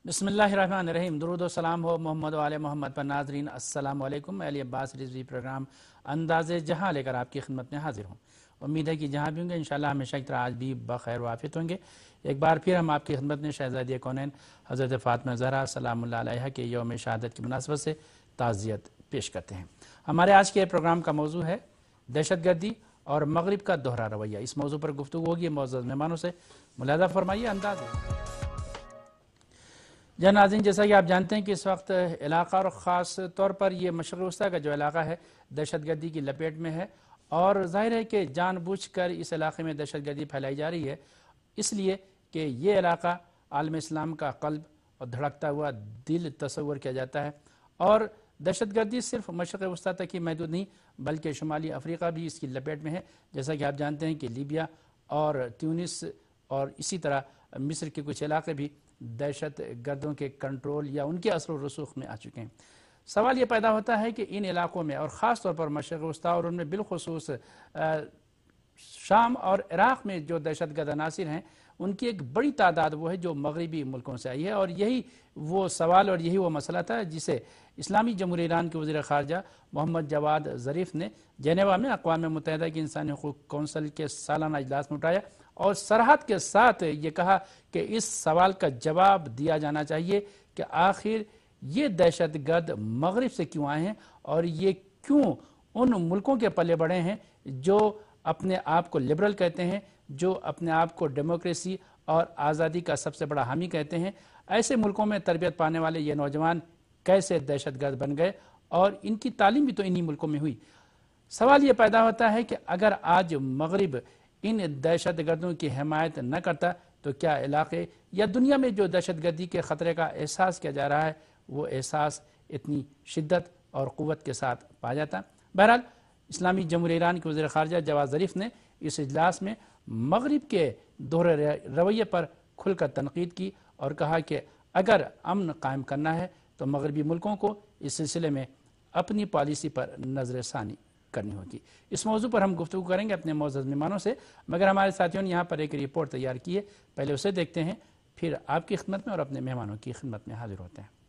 बिस्मिल्लाहिर्रहमानिर्रहीम। दुरूद व सलाम हो मोहम्मद व आले मोहम्मद पर। नाज़रीन अस्सलाम वालेकुम। मैं अली अब्बास रिजवी प्रोग्राम अंदाज़े जहां लेकर आपकी खिदमत में हाजिर हूँ। उम्मीद है कि जहाँ भी होंगे इंशाअल्लाह हमेशा की तरह आज भी बखैर वाफियत होंगे। एक बार फिर हम आपकी खिदमत में शहज़ादी कौनैन हज़रत फ़ातिमा ज़हरा सलामुल्लाह अलैहा के यौम शहादत की मुनासबत से ताज़ियत पेश करते हैं। हमारे आज के प्रोग्राम का मौजू है दहशतगर्दी और मगरिब का दोहरा रवैया। इस मौजू पर गुफ्तगू होगी मौजूद मेहमानों से। मुलाहिज़ा फरमाइए अंदाज़। जन नाज़रीन, जैसा कि आप जानते हैं कि इस वक्त इलाका और ख़ास तौर पर ये मशरिक़ वस्ता का जो इलाका है दहशतगर्दी की लपेट में है, और ज़ाहिर है कि जानबूझकर इस इलाके में दहशतगर्दी फैलाई जा रही है, इसलिए कि ये इलाका आलम इस्लाम का क़ल्ब और धड़कता हुआ दिल तस्वर किया जाता है। और दहशतगर्दी सिर्फ मशरिक़ वस्ता तक ही महदूद नहीं बल्कि शुमाली अफ्रीका भी इसकी लपेट में है। जैसा कि आप जानते हैं कि लीबिया और ट्यूनिस और इसी तरह मिस्र के कुछ इलाके भी दहशत गर्दों के कंट्रोल या उनके असर व रसूख में आ चुके हैं। सवाल ये पैदा होता है कि इन इलाकों में और ख़ास तौर पर मशरिक़ वस्ता और उनमें बिलखुसूस शाम और इराक़ में जो दहशतगर्द अनासिर हैं उनकी एक बड़ी तादाद वो है जो मगरबी मुल्कों से आई है। और यही वो सवाल और यही वो मसला था जिसे इस्लामी जमहूरियत ईरान के वज़ीर ख़ारजा मोहम्मद जवाद ज़रीफ़ ने जेनेवा में अक़वाम मुत्तहिदा की इंसानी हुकूक़ कौंसिल के सालाना इजलास में उठाया और सरहद के साथ ये कहा कि इस सवाल का जवाब दिया जाना चाहिए कि आखिर ये दहशतगर्द मगरिब से क्यों आए हैं और ये क्यों उन मुल्कों के पले बढ़े हैं जो अपने आप को लिबरल कहते हैं, जो अपने आप को डेमोक्रेसी और आज़ादी का सबसे बड़ा हामी कहते हैं। ऐसे मुल्कों में तरबियत पाने वाले ये नौजवान कैसे दहशतगर्द बन गए और इनकी तालीम भी तो इन्हीं मुल्कों में हुई। सवाल ये पैदा होता है कि अगर आज मगरिब इन दहशतगर्दों की हिमायत न करता तो क्या इलाके या दुनिया में जो दहशतगर्दी के ख़तरे का एहसास किया जा रहा है वो एहसास इतनी शिद्दत और क़ुव्वत के साथ पाया जाता। बहरहाल इस्लामी जमहूरियत ईरान के वज़ीर ख़ारजा जवाद ज़रीफ़ ने इस इजलास में मगरिब के दोहरे रवैये पर खुलकर तनकीद की और कहा कि अगर अमन कायम करना है तो मगरबी मुल्कों को इस सिलसिले में अपनी पॉलिसी पर नज़र षानी करनी होगी। इस मौजू पर हम गुफ्तगू करेंगे अपने मौजूद मेहमानों से, मगर हमारे साथियों ने यहाँ पर एक रिपोर्ट तैयार की है, पहले उसे देखते हैं फिर आपकी खिदमत में और अपने मेहमानों की खिदमत में हाजिर होते हैं।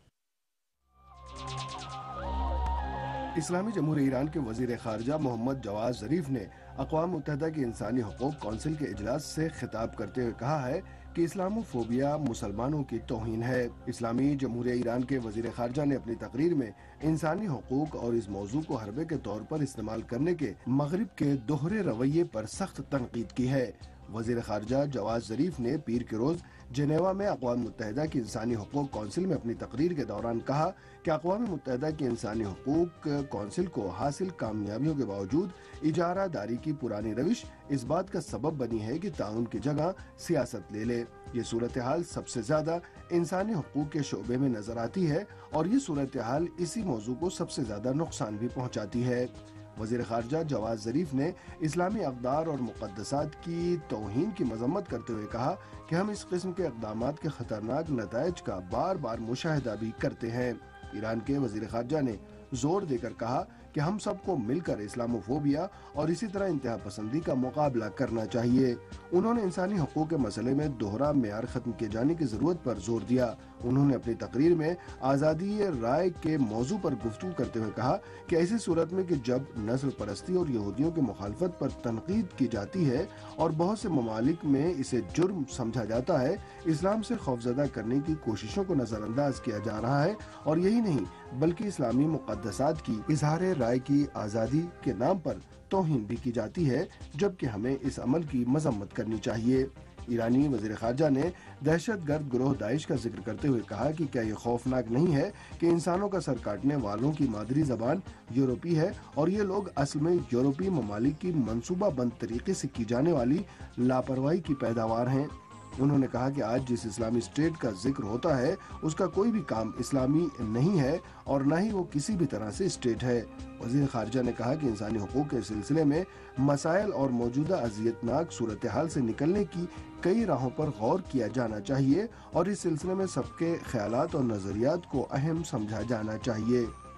इस्लामी जमहूरियत ईरान के वज़ीर ख़ारजा मोहम्मद जवाद ज़रीफ़ ने अक़वाम मुत्तहिदा की इंसानी हुकूक़ कौंसिल के इजलास से खिताब करते हुए कहा है कि इस्लामोफोबिया मुसलमानों की तौहीन है। इस्लामी जमहूरियत ईरान के वज़ीर ख़ारजा ने अपनी तकरीर में इंसानी हुकूक़ और इस मौजू को हरबे के तौर पर इस्तेमाल करने के मगरिब के दोहरे रवैये पर सख्त तनकीद की है। वज़ीर ख़ारजा जवाद ज़रीफ़ ने पीर के रोज़ जेनेवा में अक़वाम मुत्तहिदा की इंसानी हुकूक़ कौंसिल में अपनी तकरीर के दौरान कहा कि अक़वाम मुत्तहिदा की इंसानी हुकूक़ कौंसिल को हासिल कामयाबियों के बावजूद इजारा दारी की पुरानी रविश इस बात का सबब बनी है कि ताउन की जगह सियासत ले ले। ये सूरत हाल सबसे ज्यादा इंसानी हुकूक़ के शोबे में नजर आती है और ये सूरत हाल इसी मौजू को सबसे ज्यादा नुकसान भी पहुँचाती है। वज़ीर ख़ारजा जवाद ज़रीफ़ ने इस्लामी अक़दार और मुक़द्दसात की तौहीन की मज़म्मत करते हुए कहा कि हम इस किस्म के इक़दामात के ख़तरनाक नताइज का बार बार मुशाहिदा भी करते हैं। ईरान के वज़ीर ख़ारजा ने जोर देकर कहा कि हम सबको मिलकर इस्लामोफोबिया और इसी तरह इंतहा पसंदी का मुकाबला करना चाहिए। उन्होंने इंसानी हुकूक़ के मसले में दोहरा मेयार ख़त्म किए जाने की ज़रूरत पर जोर दिया। उन्होंने अपनी तकरीर में आज़ादी राय के मौजू पर गुफ्तगू करते हुए कहा कि ऐसी सूरत में कि जब नस्ल परस्ती और यहूदियों की मुखालफत पर तनकीद की जाती है और बहुत से ममालिक में इसे जुर्म समझा जाता है, इस्लाम से खौफजदा करने की कोशिशों को नज़रअंदाज किया जा रहा है और यही नहीं बल्कि इस्लामी मुक़द्दसात की इज़हार राय की आज़ादी के नाम पर तौहीन भी की जाती है, जबकि हमें इस अमल की मजम्मत करनी चाहिए। ईरानी वज़ीर ख़ारजा ने दहशतगर्द गिरोह दाइश का जिक्र करते हुए कहा कि क्या ये खौफनाक नहीं है कि इंसानों का सर काटने वालों की मादरी ज़बान यूरोपी है और ये लोग असल में यूरोपी ममालिक की मनसूबा बंद तरीके से की जाने वाली लापरवाही की पैदावार हैं। उन्होंने कहा कि आज जिस इस्लामी स्टेट का जिक्र होता है उसका कोई भी काम इस्लामी नहीं है और न ही वो किसी भी तरह से स्टेट है। वज़ीर ख़ारजा ने कहा कि इंसानी हुकूक़ के सिलसिले में मसाइल और मौजूदा अज़ियतनाक सूरत हाल से निकलने की कई राहों पर गौर किया जाना चाहिए और इस सिलसिले में सबके ख्यालात और नज़रियात को अहम समझा जाना चाहिए।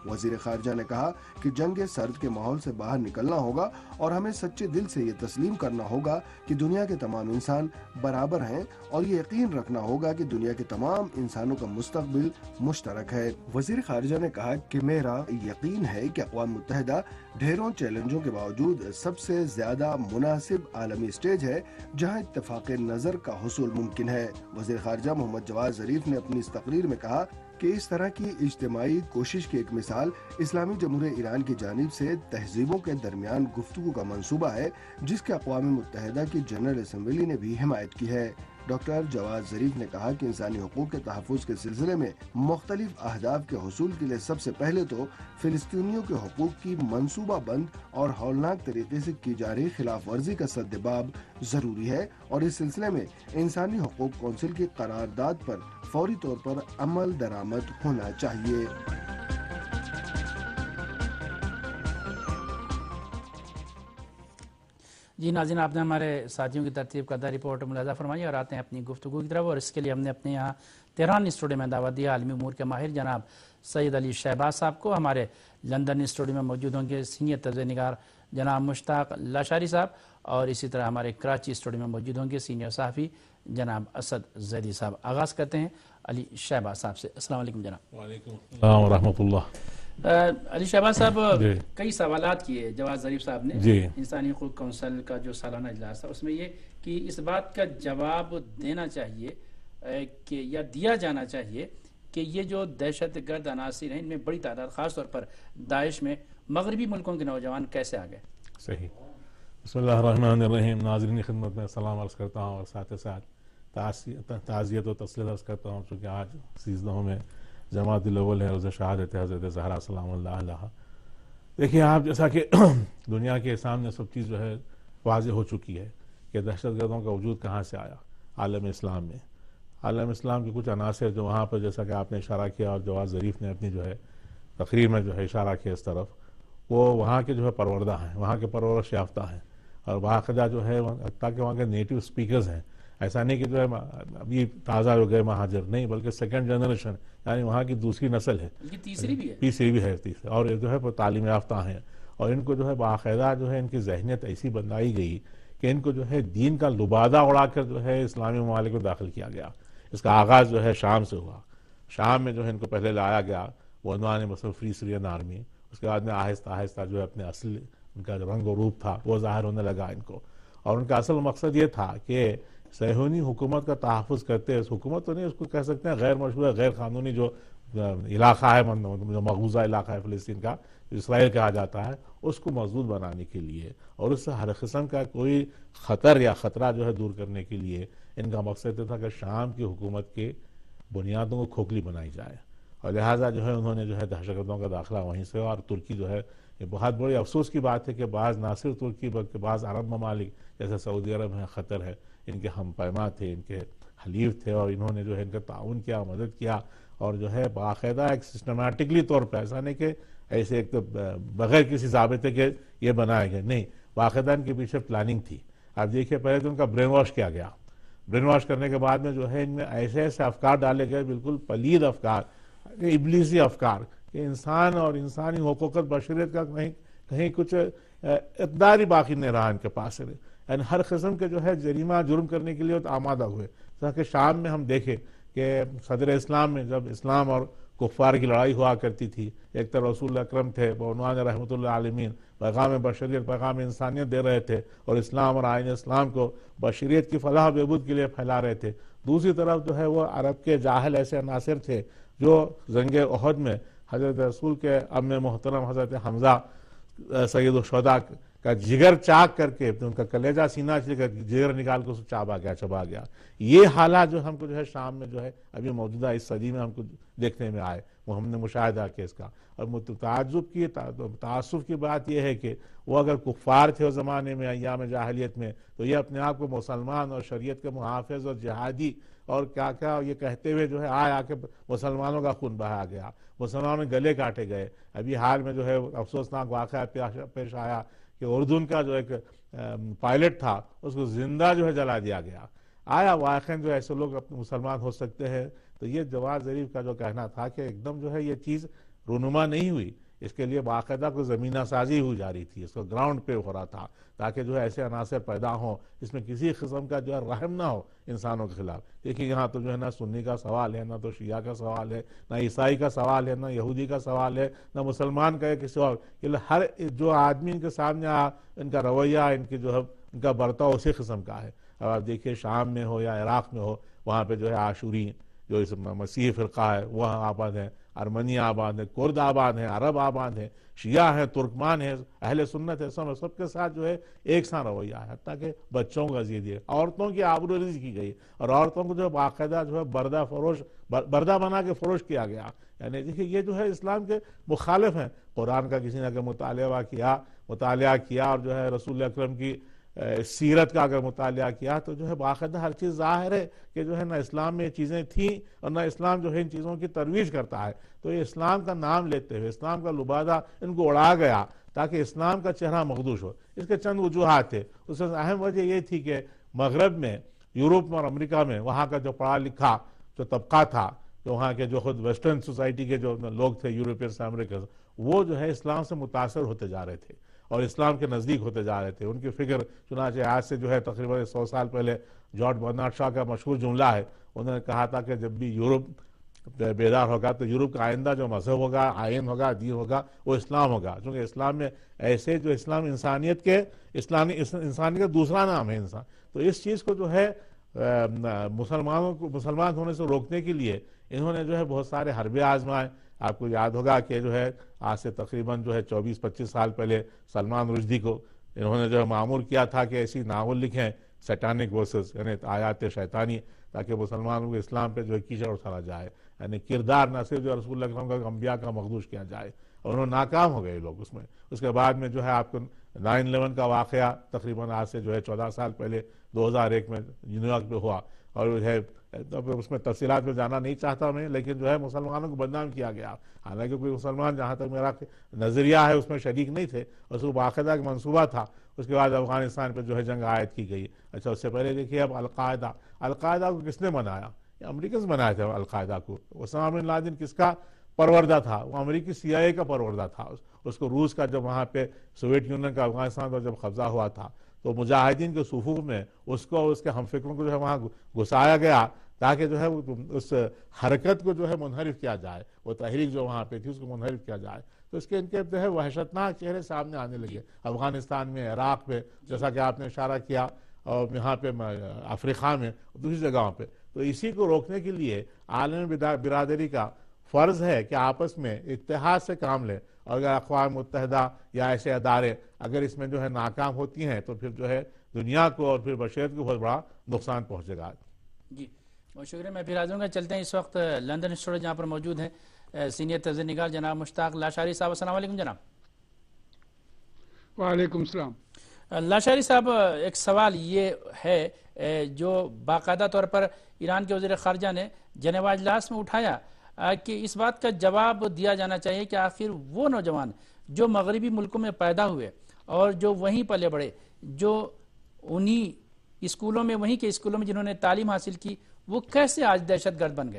वजीर खारजा ने कहा कि जंग सर्द के माहौल से बाहर निकलना होगा और हमें सच्चे दिल से ये तस्लीम करना होगा कि दुनिया के तमाम इंसान बराबर हैं और ये यकीन रखना होगा कि दुनिया के तमाम इंसानों का मुस्तकबिल मुश्तरक है। वजीर खारजा ने कहा कि मेरा यकीन है कि अक़वाम मुत्तहिदा ढेरों चैलेंजों के बावजूद सबसे ज्यादा मुनासिब आलमी स्टेज है जहां इत्तेफाक नजर का हुसूल मुमकिन है। वजीर खारजा मोहम्मद जवाद ज़रीफ ने अपनी इस तकरीर में कहा कि इस तरह की इज्तिमाई कोशिश की एक मिसाल इस्लामी जमहूरियत ईरान की जानिब से तहजीबों के दरमियान गुफ्तगू का मंसूबा है जिसके अक़वाम मुत्तहिदा की जनरल असम्बली ने भी हिमायत की है। डॉक्टर जवाद ज़रीफ ने कहा कि इंसानी हुकूक के तहफ़्फ़ुज़ के सिलसिले में मुख्तलिफ अहदाफ के हुसूल के लिए सबसे पहले तो फ़िलिस्तीनियों के हुकूक की मंसूबा बंद और हौलनाक तरीके से की जा रही खिलाफ वर्जी का सद्देबाब ज़रूरी है और इस सिलसिले में इंसानी हुकूक कौंसिल की करारदाद पर फौरी तौर पर अमल दरामद होना चाहिए। जी नाज़रीन, आपने हमारे साथियों की तरतीब करदा रिपोर्ट मुलाज़ा फरमाई और आते हैं अपनी गुफ्तगू की तरफ। और इसके लिए हमने अपने यहाँ तेहरान स्टूडियो में दावत दिया आलमी उमूर के माहिर जनाब सैयद अली शहबाज साहब को। हमारे लंदन स्टूडियो में मौजूद होंगे सीनियर तज़्ज़िया-निगार जनाब मुश्ताक लाशारी साहब और इसी तरह हमारे कराची स्टूडियो में मौजूद होंगे सीनियर सहाफ़ी जनाब असद ज़ैदी साहब। आगाज़ करते हैं अली शहबाज साहब से। अस्सलाम वालेकुम जनाब। वालेकुम अस्सलाम व रहमतुल्लाह। अली शहबाज साहब, कई सवालात किए जवाद ज़रीफ साहब ने इंसानी हुकूक कौंसिल का जो सालाना इजलास था उसमें ये कि इस बात का जवाब देना चाहिए कि या दिया जाना चाहिए कि ये जो दहशत गर्द अनासिर हैं इनमें बड़ी तादाद ख़ास तौर पर दाइश में मगरबी मुल्कों के नौजवान कैसे आ गए। सही। बिस्मिल्लाहिर्रहमानिर्रहीम। नाज़रीन की खिदमत में सलाम अर्ज़ करता हूँ और साथ ही साथ ताज़ियत व तस्लीत अर्ज़ करता हूँ चूँकि आज 13 में जमाअतुल अव्वल है रोज़ शहादत हज़रत ज़हरा सलामुल्लाह अलैहा। देखिए आप, जैसा कि दुनिया के सामने सब चीज़ जो है वाज़ेह हो चुकी है कि दहशतगर्दों का वजूद कहाँ से आया आलम इस्लाम में। आलम इस्लाम के कुछ अनासर जो वहाँ पर, जैसा कि आपने इशारा किया और जवाद ज़रीफ ने अपनी जो है तकरीर में जो है इशारा किया इस तरफ, वो वहाँ के जो है परवरदा हैं, वहाँ के परवरिश याफ्ता हैं और बाकायदा जो है ताकि वहाँ के नेटिव स्पीकर्स हैं। ऐसा नहीं कि जो है अभी ताज़ा हो गए महाजर, नहीं, बल्कि सेकंड जनरेशन यानी वहाँ की दूसरी नस्ल है, तीसरी भी है तीसरी, और जो है तालीम याफ्ता हैं और इनको जो है बाकायदा जो है इनकी जहनीत ऐसी बनाई गई कि इनको जो है दीन का लुबादा उड़ाकर जो है इस्लामी ममालिक में दाखिल किया गया। इसका आगाज़ जो है शाम से हुआ। शाम में जो है इनको पहले लाया गया वो उन्वान मतलब फ्री सीरियन आर्मी, उसके बाद में आहिस्ता आहिस्ता जो है अपने असल उनका रंग और रूप था वो ज़ाहिर होने लगा इनको। और उनका असल मकसद ये था कि सहूनी हुकूमत का तहफ़्फ़ुज़ करते हैं, हुकूमत तो नहीं, उसको कह सकते हैं गैर मशरूअ गैर कानूनी जो इलाका है, जो मक़बूज़ा इलाका है फ़लस्तीन का, इसराइल कहा जाता है, उसको मजबूत बनाने के लिए और उससे हर किस्म का कोई ख़तर या ख़तरा जो है दूर करने के लिए इनका मकसद ये था कि शाम की हुकूमत के बुनियादों को खोखली बनाई जाए। और लिहाजा जो है उन्होंने जो है दहशतगर्दों का दाखिला वहीं से। और तुर्की जो है, ये बहुत बड़ी अफसोस की बात है कि बाज़ ना सिर्फ तुर्की बल्कि बाज़ अरब ममालिक जैसे सऊदी अरब है, क़तर है, इनके हम पैमा थे, इनके हलीफ थे और इन्होंने जो है इनका ताउन किया, मदद किया और जो है बाकायदा एक सिस्टमेटिकली तौर पर, ऐसा नहीं कि ऐसे एक तो बगैर किसी ज़ाबिते के ये बनाया गया, नहीं, बाकायदा इनके पीछे प्लानिंग थी। आप देखिए पहले तो उनका ब्रेन वॉश किया गया, ब्रेन वॉश करने के बाद में जो है इनमें ऐसे ऐसे अफकार डाले गए, बिल्कुल पलीद अफकार, इब्लीसी अफकार कि इंसान और इंसानी हुकूक़त बशरियत का कहीं कुछ इक़दार ही बाकी नहीं रहा इनके पास। यानी हर किस्म के जो है जरीमा जुर्म करने के लिए तो आमादा हुए। ताकि शाम में हम देखें कि सदर इस्लाम में जब इस्लाम और कुफ़ार की लड़ाई हुआ करती थी, एक तरफ रसूल अकरम थे बउनवान रहमतुल्लिल आलमीन पैगाम बशरियत, पैगाम इंसानियत दे रहे थे और इस्लाम और आइन इस्लाम को बशरियत की फलाह बहबूद के लिए फैला रहे थे। दूसरी तरफ जो है वो अरब के जाहिल ऐसे अनासिर थे जो जंग उहद में हज़रत रसूल के अम्मे मोहतरम हज़रत हमज़ा सैयद शुहदा का जिगर चाक करके, उनका कलेजा सीना से जिगर निकाल के उसको चबा गया। ये हालात जो हमको जो है शाम में जो है अभी मौजूदा इस सदी में हमको देखने में आए, वो हमने मुशाहिदा किया इसका। और ताज्जुब की तासुफ की बात यह है कि वो अगर कुफ़ार थे उस ज़माने में अय्याम जाहिलियत में, तो ये अपने आप को मुसलमान और शरीयत के मुहाफ़िज़ और जिहादी और क्या क्या ये कहते हुए जो है आके मुसलमानों का खून बहाया गया, मुसलमानों में गले काटे गए। अभी हाल में जो है अफसोसनाक वाक़या पेश आया कि उर्दून का जो एक पायलट था उसको जिंदा जो है जला दिया गया। आया वाक़ई जो ऐसे लोग अपने मुसलमान हो सकते हैं। तो ये जवाद ज़रीफ का जो कहना था कि एकदम जो है ये चीज़ رونما نہیں ہوئی، اس کے لیے باقاعدہ کوئی زمینہ سازی ہوئی جا رہی تھی، اس کو گراؤنڈ پہ ہو رہا تھا تاکہ جو ہے ایسے عناصر پیدا ہوں اس میں کسی قسم کا جو ہے رحم نہ ہو انسانوں کے خلاف۔ دیکھیے یہاں تو جو ہے نہ سنی کا سوال ہے، نہ تو شیعہ کا سوال ہے، نہ عیسائی کا سوال ہے، نہ یہودی کا سوال ہے، نہ مسلمان کا ہے کسی اور، ہر جو آدمی ان کے سامنے ان کا رویہ، ان کی جو ہے ان کا برتاؤ اسی قسم کا ہے۔ اب آپ دیکھیے شام میں ہو یا عراق میں ہو، وہاں پہ جو ہے عاشوری جو اس مسیحی فرقہ ہے وہاں آباد ہیں، ارمنی آباد ہیں، کرد آباد ہیں، عرب آباد ہیں، شیعہ ہیں، ترکمان ہیں، اہل سنت ہے، سب کے ساتھ جو ہے ایک سا رویہ ہے، حتیٰ کہ بچوں کو اذیت دی، عورتوں کی آبروریزی کی گئی اور عورتوں کو جو ہے باقاعدہ جو ہے بردہ بنا کے فروش کیا گیا۔ یعنی دیکھیے یہ جو ہے اسلام کے مخالف ہیں۔ قرآن کا کسی نے اگر مطالعہ کیا اور جو ہے رسول اکرم کی سیرت کا اگر مطالعہ کیا تو جو ہے باقاعدہ ہر چیز ظاہر ہے کہ جو ہے نہ اسلام میں یہ چیزیں تھیں اور نہ اسلام جو ہے ان چیزوں کی ترویج کرتا ہے۔ تو یہ اسلام کا نام لیتے ہوئے اسلام کا لبادہ ان کو اڑا گیا تاکہ اسلام کا چہرہ مخدوش ہو۔ اس کے چند وجوہات تھے، اس سے اہم وجہ یہ تھی کہ مغرب میں، یورپ اور امریکہ میں وہاں کا جو پڑھا لکھا جو طبقہ تھا، جو وہاں کے جو خود ویسٹرن سوسائٹی کے جو لوگ تھے، یورپین امریکن، وہ جو ہے اسلام سے متاثر ہوتے جا رہے تھے اور اسلام کے نزدیک ہوتے جا رہے تھے۔ ان کی فکر چنانچہ آج سے جو ہے تقریباً 100 سال پہلے جارج برنارڈ شاہ کا مشہور جملہ ہے، انہوں نے کہا تھا کہ جب بھی یورپ بیدار ہوگا تو یورپ کا آئندہ جو مذہب ہوگا، آئین ہوگا، دین ہوگا، وہ اسلام ہوگا، چونکہ اسلام میں ایسے جو اسلام انسانیت کا دوسرا نام ہے انسان۔ تو اس چیز کو جو ہے مسلمان ہونے سے روکنے کے لیے انہوں نے جو ہے بہت سارے حربے آزمائے۔ آپ کو یاد ہوگا کہ جو ہے آج سے تقریباً جو ہے 24-25 سال پہلے سلمان رشدی کو انہوں نے جو ہے مامور کیا تھا کہ ایسی ناول لکھیں سیٹانک ورسز، یعنی آیات شیطانی، تاکہ مسلمانوں کے اسلام پہ جو ہے کیچڑ اٹھانا جائے، یعنی کردار نہ صرف جو رسول اللہ کا انبیاء کا مخدوش کیا جائے، اور انہوں نے ناکام ہو گئے لوگ اس میں۔ اس کے بعد میں جو ہے آپ کو 9/11 کا واقعہ تقریباً آج سے جو ہے 14 سال پہلے 2001 میں نیو یارک میں ہوا، اور جو ہے اس میں تفصیلات میں جانا نہیں چاہتا میں، لیکن جو ہے مسلمانوں کو بدنام کیا گیا، حالانکہ کوئی مسلمان جہاں تک میرا نظریہ ہے اس میں شریک نہیں تھے، اس کو باقاعدہ ایک منصوبہ تھا۔ اس کے بعد افغانستان پہ جو ہے جنگ عائد کی گئی۔ اچھا اس سے پہلے دیکھیے اب القاعدہ کو کس نے بنایا؟ امریکنز بنائے تھے القاعدہ کو۔ اسامہ بن لادن کس کا پروردہ تھا؟ وہ امریکی CIA کا پروردہ تھا۔ اس کو روس کا جب وہاں پہ سوویت یونین کا افغانستان پر جب قبضہ ہوا تھا تو مجاہدین کے صفوف میں اس کو اس کے ہم فکروں کو جو ہے وہاں گھسایا گیا تاکہ جو ہے اس حرکت کو جو ہے منحرف کیا جائے، وہ تحریک جو وہاں پہ تھی اس کو منحرف کیا جائے۔ تو اس کے ان کے جو ہے وحشتناک چہرے سامنے آنے لگے افغانستان میں، عراق میں، جیسا کہ آپ نے اشارہ کیا، اور یہاں پہ افریقہ میں، دوسری جگہوں پہ۔ تو اسی کو روکنے کے لیے عالم برادری کا فرض ہے کہ آپس میں اتحاد سے کام لیں، اور اگر اقوام متحدہ یا ایسے ادارے اگر اس میں جو ہے ناکام ہوتی ہیں تو پھر جو ہے دنیا کو اور پھر بشریت کو بہت بڑا نقصان پہنچے گا۔ جی بہت شکریہ، میں پھر حاضر ہوں گا۔ چلتے ہیں اس وقت لندن اسٹوڈیو جہاں پر موجود ہیں سینئر تجزیہ نگار جناب مشتاق لاشاری صاحب۔ السلام علیکم جناب۔ وعلیکم السلام۔ لاشاری صاحب، ایک سوال یہ ہے جو باقاعدہ طور پر ایران کے وزیر خارجہ نے جنیوا اجلاس میں اٹھایا کہ اس بات کا جواب دیا جانا چاہیے کہ آخر وہ نوجوان جو مغربی ملکوں میں پیدا ہوئے اور جو وہیں پلے بڑھے، جو انہی اسکولوں میں، وہیں کے اسکولوں میں جنہوں نے تعلیم حاصل کی، وہ کیسے آج دہشت گرد بن گئے؟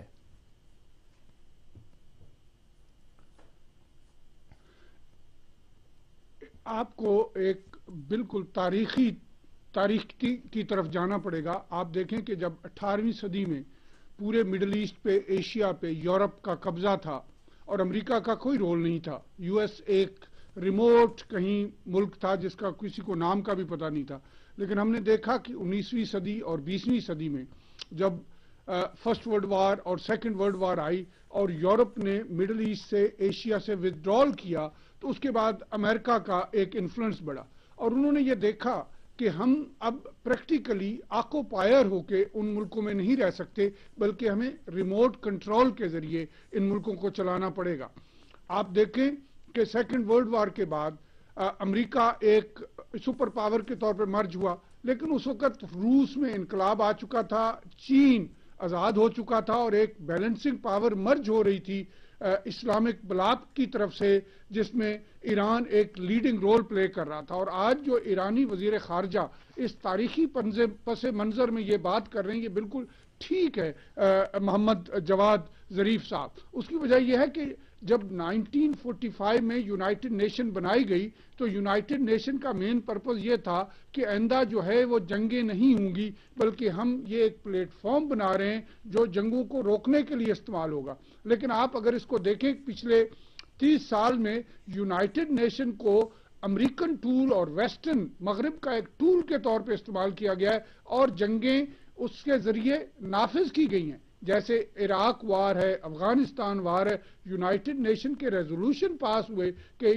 آپ کو ایک بالکل تاریخ کی طرف جانا پڑے گا۔ آپ دیکھیں کہ جب 18ویں صدی میں پورے مڈل ایسٹ پہ، ایشیا پہ یورپ کا قبضہ تھا اور امریکہ کا کوئی رول نہیں تھا، US ایک ریموٹ کہیں ملک تھا جس کا کسی کو نام کا بھی پتہ نہیں تھا، لیکن ہم نے دیکھا کہ 19ویں صدی اور 20ویں صدی میں جب فرسٹ ورلڈ وار اور سیکنڈ ورلڈ وار آئی اور یورپ نے مڈل ایسٹ سے، ایشیا سے ودرال کیا، تو اس کے بعد امریکہ کا ایک انفلوئنس بڑھا، اور انہوں نے یہ دیکھا کہ ہم اب پریکٹیکلی آکوپائر ہو کے ان ملکوں میں نہیں رہ سکتے، بلکہ ہمیں ریموٹ کنٹرول کے ذریعے ان ملکوں کو چلانا پڑے گا۔ آپ دیکھیں کہ سیکنڈ ورلڈ وار کے بعد امریکہ ایک سپر پاور کے طور پر مرج ہوا، لیکن اس وقت روس میں انقلاب آ چکا تھا، چین آزاد ہو چکا تھا، اور ایک بیلنسنگ پاور مرج ہو رہی تھی اسلامک بلاک کی طرف سے، جس میں ایران ایک لیڈنگ رول پلے کر رہا تھا۔ اور آج جو ایرانی وزیر خارجہ اس تاریخی پس منظر میں یہ بات کر رہے ہیں، یہ بالکل ٹھیک ہے محمد جواد ظریف صاحب۔ اس کی وجہ یہ ہے کہ جب 1945 میں یونائٹڈ نیشن بنائی گئی تو یونائٹڈ نیشن کا مین پرپز یہ تھا کہ آئندہ جو ہے وہ جنگیں نہیں ہوں گی، بلکہ ہم یہ ایک پلیٹ فارم بنا رہے ہیں جو جنگوں کو روکنے کے لیے استعمال ہوگا. لیکن آپ اگر اس کو دیکھیں پچھلے 30 سال میں یونائٹڈ نیشن کو امریکن ٹول اور ویسٹرن مغرب کا ایک ٹول کے طور پہ استعمال کیا گیا ہے، اور جنگیں اس کے ذریعے نافذ کی گئی ہیں. جیسے عراق وار ہے، افغانستان وار ہے، یونائٹڈ نیشن کے ریزولوشن پاس ہوئے کہ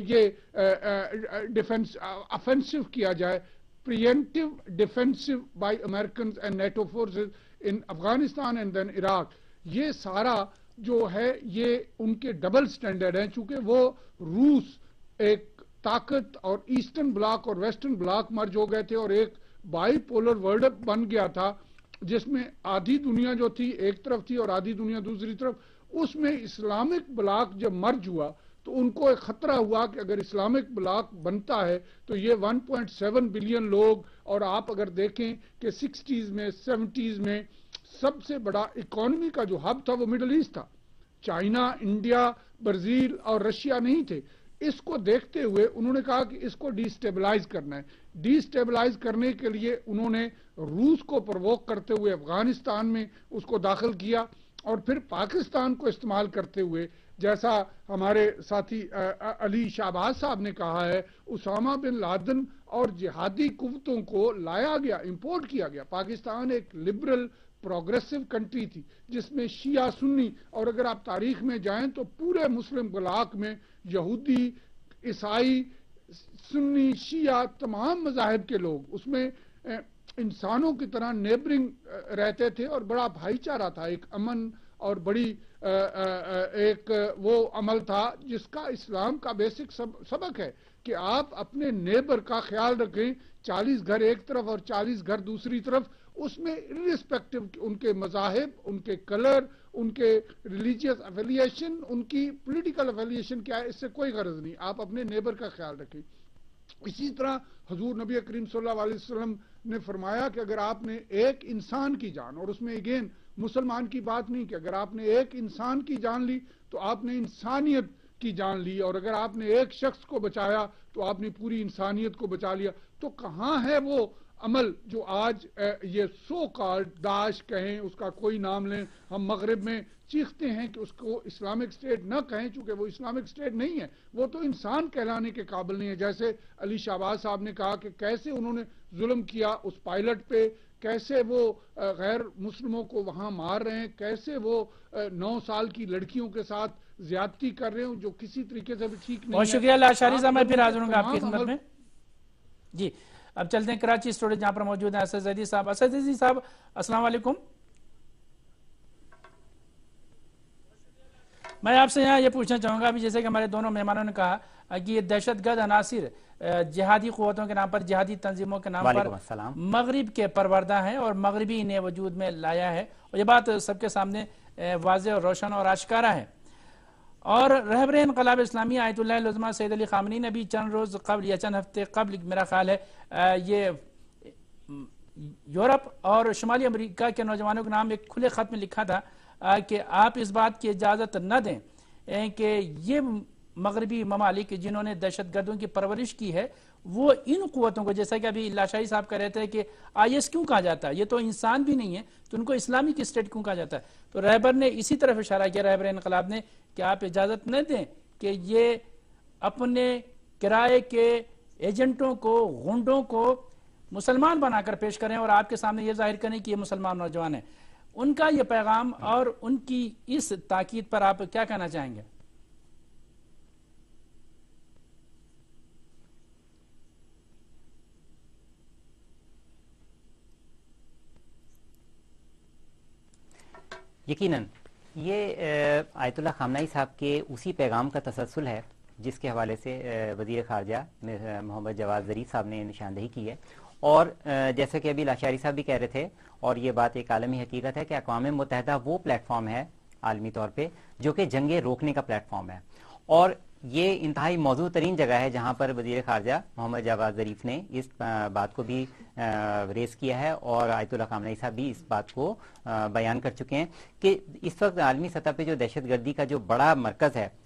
یہ ڈیفنس افینسو کیا جائے، preemptive defensive by Americans and NATO forces in Afghanistan and then Iraq. یہ سارا جو ہے یہ ان کے ڈبل سٹینڈرڈ ہیں، چونکہ وہ روس ایک طاقت اور ایسٹرن بلاک اور ویسٹرن بلاک مرج ہو گئے تھے اور ایک بائی پولر ورلڈ بن گیا تھا جس میں آدھی دنیا جو تھی ایک طرف تھی اور آدھی دنیا دوسری طرف. اس میں اسلامک بلاک جب مرج ہوا تو ان کو ایک خطرہ ہوا کہ اگر اسلامک بلاک بنتا ہے تو یہ 1.7 بلین لوگ، اور آپ اگر دیکھیں کہ 60s میں 70s میں سب سے بڑا اکانومی کا جو ہب تھا وہ مڈل ایسٹ تھا. چائنا، انڈیا، برازیل اور رشیا نہیں تھے. اس کو دیکھتے ہوئے انہوں نے کہا کہ اس کو ڈی سٹیبلائز کرنا ہے. ڈی سٹیبلائز کرنے کے لیے انہوں نے روس کو پرووک کرتے ہوئے افغانستان میں اس کو داخل کیا، اور پھر پاکستان کو استعمال کرتے ہوئے، جیسا ہمارے ساتھی علی شہباز صاحب نے کہا ہے، اسامہ بن لادن اور جہادی قوتوں کو لایا گیا، امپورٹ کیا گیا. پاکستان ایک لبرل پروگریسو کنٹری تھی جس میں شیعہ سنی، اور اگر آپ تاریخ میں جائیں تو پورے مسلم بلاک میں یہودی، عیسائی، سنی، شیعہ، تمام مذاہب کے لوگ اس میں انسانوں کی طرح نیبرنگ رہتے تھے، اور بڑا بھائی چارہ تھا، ایک امن اور بڑی ایک وہ عمل تھا جس کا اسلام کا بیسک سبق ہے کہ آپ اپنے نیبر کا خیال رکھیں. 40 گھر ایک طرف اور 40 گھر دوسری طرف، اس میں irrespective ان کے مذاہب، ان کے کلر، ان کے ریلیجیس افیلیشن، ان کی پولیٹیکل افیلیشن کیا ہے، اس سے کوئی غرض نہیں، آپ اپنے نیبر کا خیال رکھیں. اسی طرح حضور نبی کریم صلی اللہ علیہ وسلم نے فرمایا کہ اگر آپ نے ایک انسان کی جان، اور اس میں اگین مسلمان کی بات نہیں کہ اگر آپ نے ایک انسان کی جان لی تو آپ نے انسانیت کی جان لی، اور اگر آپ نے ایک شخص کو بچایا تو آپ نے پوری انسانیت کو بچا لیا. تو کہاں ہے وہ عمل جو آج یہ سو کالڈ داعش کہیں، اس کا کوئی نام لیں، ہم مغرب میں چیختے ہیں کہ اس کو اسلامک اسٹیٹ نہ کہیں چونکہ وہ اسلامک اسٹیٹ نہیں ہے، وہ تو انسان کہلانے کے قابل نہیں ہے. جیسے علی شہباز صاحب نے کہا کہ کیسے انہوں نے ظلم کیا اس پائلٹ پہ، کیسے وہ غیر مسلموں کو وہاں مار رہے ہیں، کیسے وہ 9 سال کی لڑکیوں کے ساتھ زیادتی کر رہے ہیں جو کسی طریقے سے بھی ٹھیک نہیں ہے. بہت شکریہ لاشاری صاحب، میں پھر حاضر ہوں گا آپ کی خدمت میں. جی اب چلتے ہیں کراچی اسٹوڈیو جہاں پر موجود ہیں اسد زیدی صاحب. اسد زیدی صاحب السلام علیکم. میں آپ سے یہاں یہ پوچھنا چاہوں گا ابھی جیسے کہ ہمارے دونوں مہمانوں نے کہا کہ یہ دہشت گرد عناصر جہادی قوتوں کے نام پر، جہادی تنظیموں کے نام پر مغرب کے پروردہ ہیں اور مغربی انہیں وجود میں لایا ہے، اور یہ بات سب کے سامنے واضح اور روشن اور آشکارا ہے. اور رہبر انقلاب اسلامی آیت اللہ العظمیٰ سید علی خامنی نے بھی چند روز قبل یا چند ہفتے قبل میرا خیال ہے یہ یورپ اور شمالی امریکہ کے نوجوانوں کے نام ایک کھلے خط میں لکھا تھا کہ آپ اس بات کی اجازت نہ دیں کہ یہ مغربی ممالک جنہوں نے دہشت گردوں کی پرورش کی ہے وہ ان قوتوں کو، جیسا کہ ابھی لاشائی صاحب کہہ رہے تھے کہ IS کیوں کہا جاتا ہے، یہ تو انسان بھی نہیں ہے تو ان کو اسلامک اسٹیٹ کیوں کہا جاتا ہے. تو رہبر نے اسی طرف اشارہ کیا، رہبر انقلاب نے، کہ آپ اجازت نہ دیں کہ یہ اپنے کرائے کے ایجنٹوں کو، غنڈوں کو مسلمان بنا کر پیش کریں اور آپ کے سامنے یہ ظاہر کریں کہ یہ مسلمان نوجوان ہیں. ان کا یہ پیغام اور ان کی اس تاکید پر آپ کیا کہنا چاہیں گے؟ یقیناً یہ آیت اللہ خامنہئی صاحب کے اسی پیغام کا تسلسل ہے جس کے حوالے سے وزیر خارجہ محمد جواد ظریف صاحب نے نشاندہی کی ہے. اور جیسا کہ ابھی لاشاری صاحب بھی کہہ رہے تھے، اور یہ بات ایک عالمی حقیقت ہے کہ اقوام متحدہ وہ پلیٹ فارم ہے عالمی طور پہ جو کہ جنگیں روکنے کا پلیٹ فارم ہے، اور یہ انتہائی موضوع ترین جگہ ہے جہاں پر وزیر خارجہ محمد جواد ظریف نے اس بات کو بھی ریز کیا ہے، اور آیت اللہ خامنہئی صاحب بھی اس بات کو بیان کر چکے ہیں کہ اس وقت عالمی سطح پہ جو دہشت گردی کا جو بڑا مرکز ہے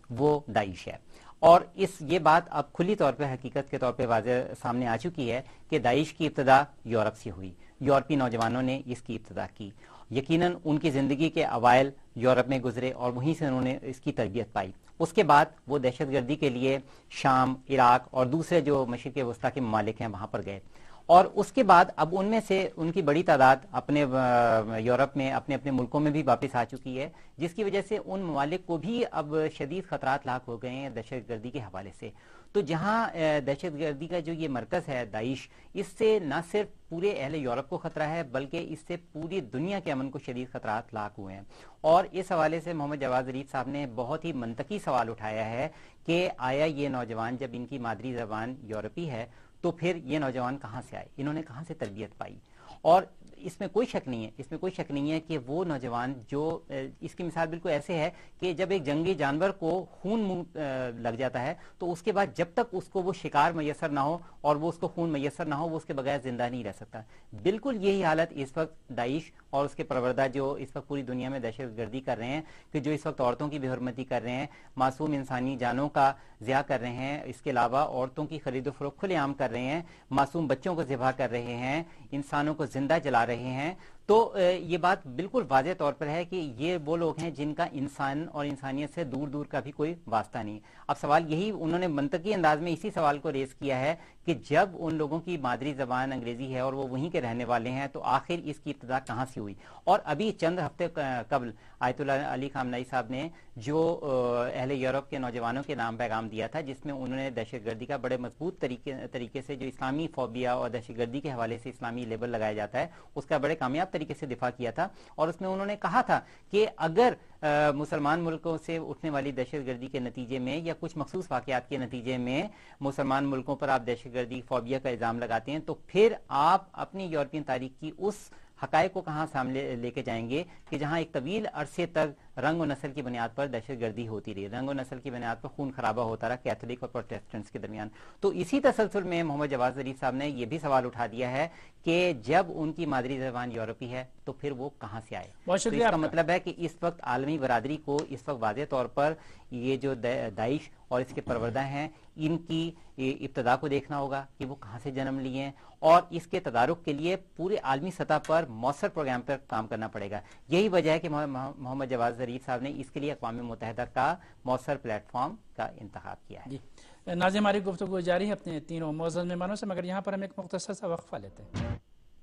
وہ داعش ہے. اور یہ بات اب کھلی طور پہ حقیقت کے طور پہ واضح سامنے آ چکی ہے کہ داعش کی ابتدا یورپ سے ہوئی. یورپی نوجوانوں نے اس کی ابتدا کی. یقیناً ان کی زندگی کے اوائل یورپ میں گزرے اور وہیں سے انہوں نے اس کی تربیت پائی. اس کے بعد وہ دہشت گردی کے لیے شام، عراق اور دوسرے جو مشرق وسطیٰ کے ممالک ہیں وہاں پر گئے. اور اس کے بعد اب ان میں سے ان کی بڑی تعداد اپنے یورپ میں اپنے اپنے ملکوں میں بھی واپس آ چکی ہے، جس کی وجہ سے ان ممالک کو بھی اب شدید خطرات لاحق ہو گئے ہیں دہشت گردی کے حوالے سے. تو جہاں دہشت گردی کا جو یہ مرکز ہے داعش، اس سے نہ صرف پورے اہل یورپ کو خطرہ ہے بلکہ اس سے پوری دنیا کے امن کو شدید خطرات لاحق ہوئے ہیں. اور اس حوالے سے محمد جواد ظریف صاحب نے بہت ہی منطقی سوال اٹھایا ہے کہ آیا یہ نوجوان جب ان کی مادری زبان یورپی ہے تو پھر یہ نوجوان کہاں سے آئے، انہوں نے کہاں سے تربیت پائی؟ اور اس میں کوئی شک نہیں ہے کہ وہ نوجوان جو اس کی مثال بالکل ایسے ہے کہ جب ایک جنگی جانور کو خون منہ لگ جاتا ہے تو اس کے بعد جب تک اس کو وہ شکار میسر نہ ہو اور وہ اس کو خون میسر نہ ہو وہ اس کے بغیر زندہ نہیں رہ سکتا. بالکل یہی حالت اس وقت داعش اور اس کے پروردہ جو اس وقت پوری دنیا میں دہشت گردی کر رہے ہیں، کہ جو اس وقت عورتوں کی بے حرمتی کر رہے ہیں، معصوم انسانی جانوں کا ضیاع کر رہے ہیں، اس کے علاوہ عورتوں کی خرید و فروخت کھلے عام کر رہے ہیں، معصوم بچوں کو ذبح کر رہے ہیں، انسانوں کو زندہ جلا رہے ہیں. تو یہ بات بالکل واضح طور پر ہے کہ یہ وہ لوگ ہیں جن کا انسان اور انسانیت سے دور دور کا بھی کوئی واسطہ نہیں. اب سوال یہی انہوں نے منطقی انداز میں اسی سوال کو ریز کیا ہے کہ جب ان لوگوں کی مادری زبان انگریزی ہے اور وہ وہیں کے رہنے والے ہیں تو آخر اس کی ابتدا کہاں سے ہوئی؟ اور ابھی چند ہفتے قبل آیت اللہ علی خامنئی صاحب نے جو اہل یورپ کے نوجوانوں کے نام پیغام دیا تھا، جس میں انہوں نے دہشت گردی کا بڑے مضبوط طریقے سے جو اسلامی فوبیا اور دہشت گردی کے حوالے سے اسلامی لیبل لگایا جاتا ہے اس کا بڑے کامیاب طریقے سے دفاع کیا تھا. اور اس میں انہوں نے کہا تھا کہ اگر مسلمان ملکوں سے اٹھنے والی دہشت گردی کے نتیجے میں یا کچھ مخصوص واقعات کے نتیجے میں مسلمان ملکوں پر آپ دہشت گردی فوبیا کا الزام لگاتے ہیں تو پھر آپ اپنی یورپین تاریخ کی اس حقائق کو کہاں سامنے لے کے جائیں گے کہ جہاں ایک طویل عرصے تک رنگ و نسل کی بنیاد پر دہشت گردی ہوتی رہی، رنگ و نسل کی بنیاد پر خون خرابہ ہوتا رہا کیتھولک اور پروٹیسٹنٹس کے درمیان. تو اسی تسلسل میں محمد جواد ظریف صاحب نے یہ بھی سوال اٹھا دیا ہے کہ جب ان کی مادری زبان یورپی ہے تو پھر وہ کہاں سے آئے؟ تو اس کا مطلب ہے کہ اس وقت عالمی برادری کو اس وقت واضح طور پر یہ جو داعش اور اس کے پروردہ ہیں ان کی ابتدا کو دیکھنا ہوگا کہ وہ کہاں سے جنم لیے ہیں، اور اس کے تدارک کے لیے پورے عالمی سطح پر مؤثر پروگرام پر کام کرنا پڑے گا. یہی وجہ ہے کہ محمد جواد ظریف صاحب نے اس کے لیے اقوام متحدہ کا مؤثر پلیٹ فارم کا انتخاب کیا ہے. ناظرین، ہماری گفتگو جاری ہے اپنے تینوں معزز مہمانوں سے، مگر یہاں پر ہم ایک مختصر سا وقفہ لیتے ہیں.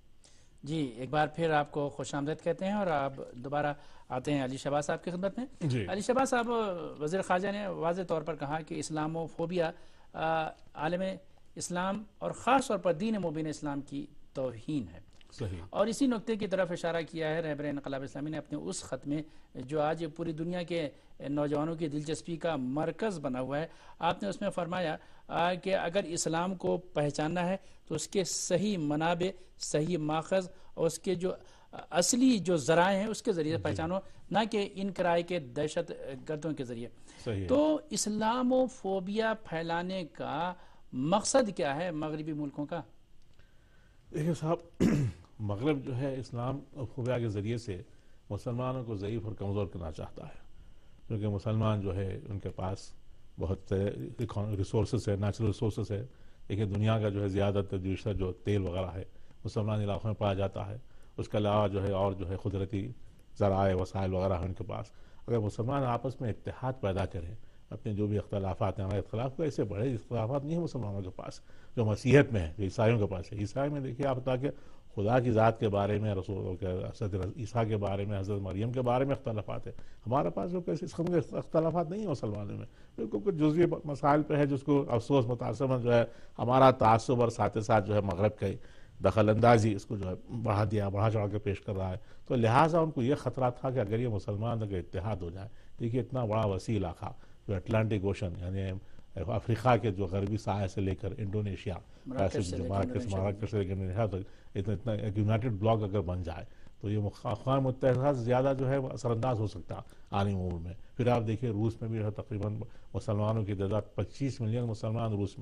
جی، ایک بار پھر آپ کو خوش آمدید کہتے ہیں اور آپ دوبارہ آتے ہیں علی شہباز صاحب کی خدمت میں. علی شہباز صاحب، وزیر خارجہ نے واضح طور پر کہا کہ اسلامو فوبیا عالم اسلام اور خاص طور پر دین مبین اسلام کی توہین ہے. صحیح. اور اسی نقطے کی طرف اشارہ کیا ہے رہبر انقلاب اسلامی نے اپنے اس خط میں جو آج پوری دنیا کے نوجوانوں کی دلچسپی کا مرکز بنا ہوا ہے. آپ نے اس میں فرمایا کہ اگر اسلام کو پہچاننا ہے تو اس کے صحیح منابع، صحیح ماخذ اور اس کے جو اصلی جو ذرائع ہیں اس کے ذریعے پہچانو، نہ کہ ان کرائے کے دہشت گردوں کے ذریعے. تو اسلامو فوبیا پھیلانے کا مقصد کیا ہے مغربی ملکوں کا؟ دیکھیں صاحب، مغرب جو ہے اسلام فوبیا کے ذریعے سے مسلمانوں کو ضعیف اور کمزور کرنا چاہتا ہے، کیونکہ مسلمان جو ہے ان کے پاس بہت ریسورسز ہے، نیچرل ریسورسز ہے. دیکھیں دنیا کا جو ہے زیادہ تر دوسرا جو تیل وغیرہ ہے مسلمان علاقوں میں پایا جاتا ہے. اس کے علاوہ جو ہے اور جو ہے قدرتی ذرائع وسائل وغیرہ ہیں ان کے پاس. اگر مسلمان آپس میں اتحاد پیدا کریں، اپنے جو بھی اختلافات ہیں، ہمارے اختلاف کو ایسے بڑے اختلافات نہیں ہیں مسلمانوں کے پاس جو مسیحیت میں ہے، جو عیسائیوں کے پاس ہے. عیسائی میں دیکھیے آپ تاکہ خدا کی ذات کے بارے میں، رسول کے حضرت عیسیٰ کے بارے میں، حضرت مریم کے بارے میں اختلافات ہے. ہمارے پاس جو اس قسم کے اختلافات نہیں ہیں مسلمانوں میں، بالکل کچھ جزوی مسائل پہ ہے جس کو افسوس متاثرن جو ہے ہمارا تعصب اور ساتھ ساتھ جو ہے مغرب کی دخل اندازی اس کو جو ہے بڑھا چڑھا کے پیش کر رہا ہے. تو لہٰذا ان کو یہ خطرہ تھا کہ اگر یہ مسلمان اگر اتحاد ہو جائے، دیکھیے اتنا بڑا وسیع علاقہ جو اٹلانٹک اوشن یعنی افریقہ کے جو غربی ساحل سے لے کر انڈونیشیا، مراکش سے لے کر انڈونیشیا تک اتنا ایک یونائٹڈ بلاک اگر بن جائے تو یہ اقوام متحدہ سے زیادہ جو ہے اثر انداز ہو سکتا عالمی امور میں. پھر آپ دیکھیے روس میں بھی تقریباً مسلمانوں کی تعداد 25 ملین مسلمان روس میں ہیں.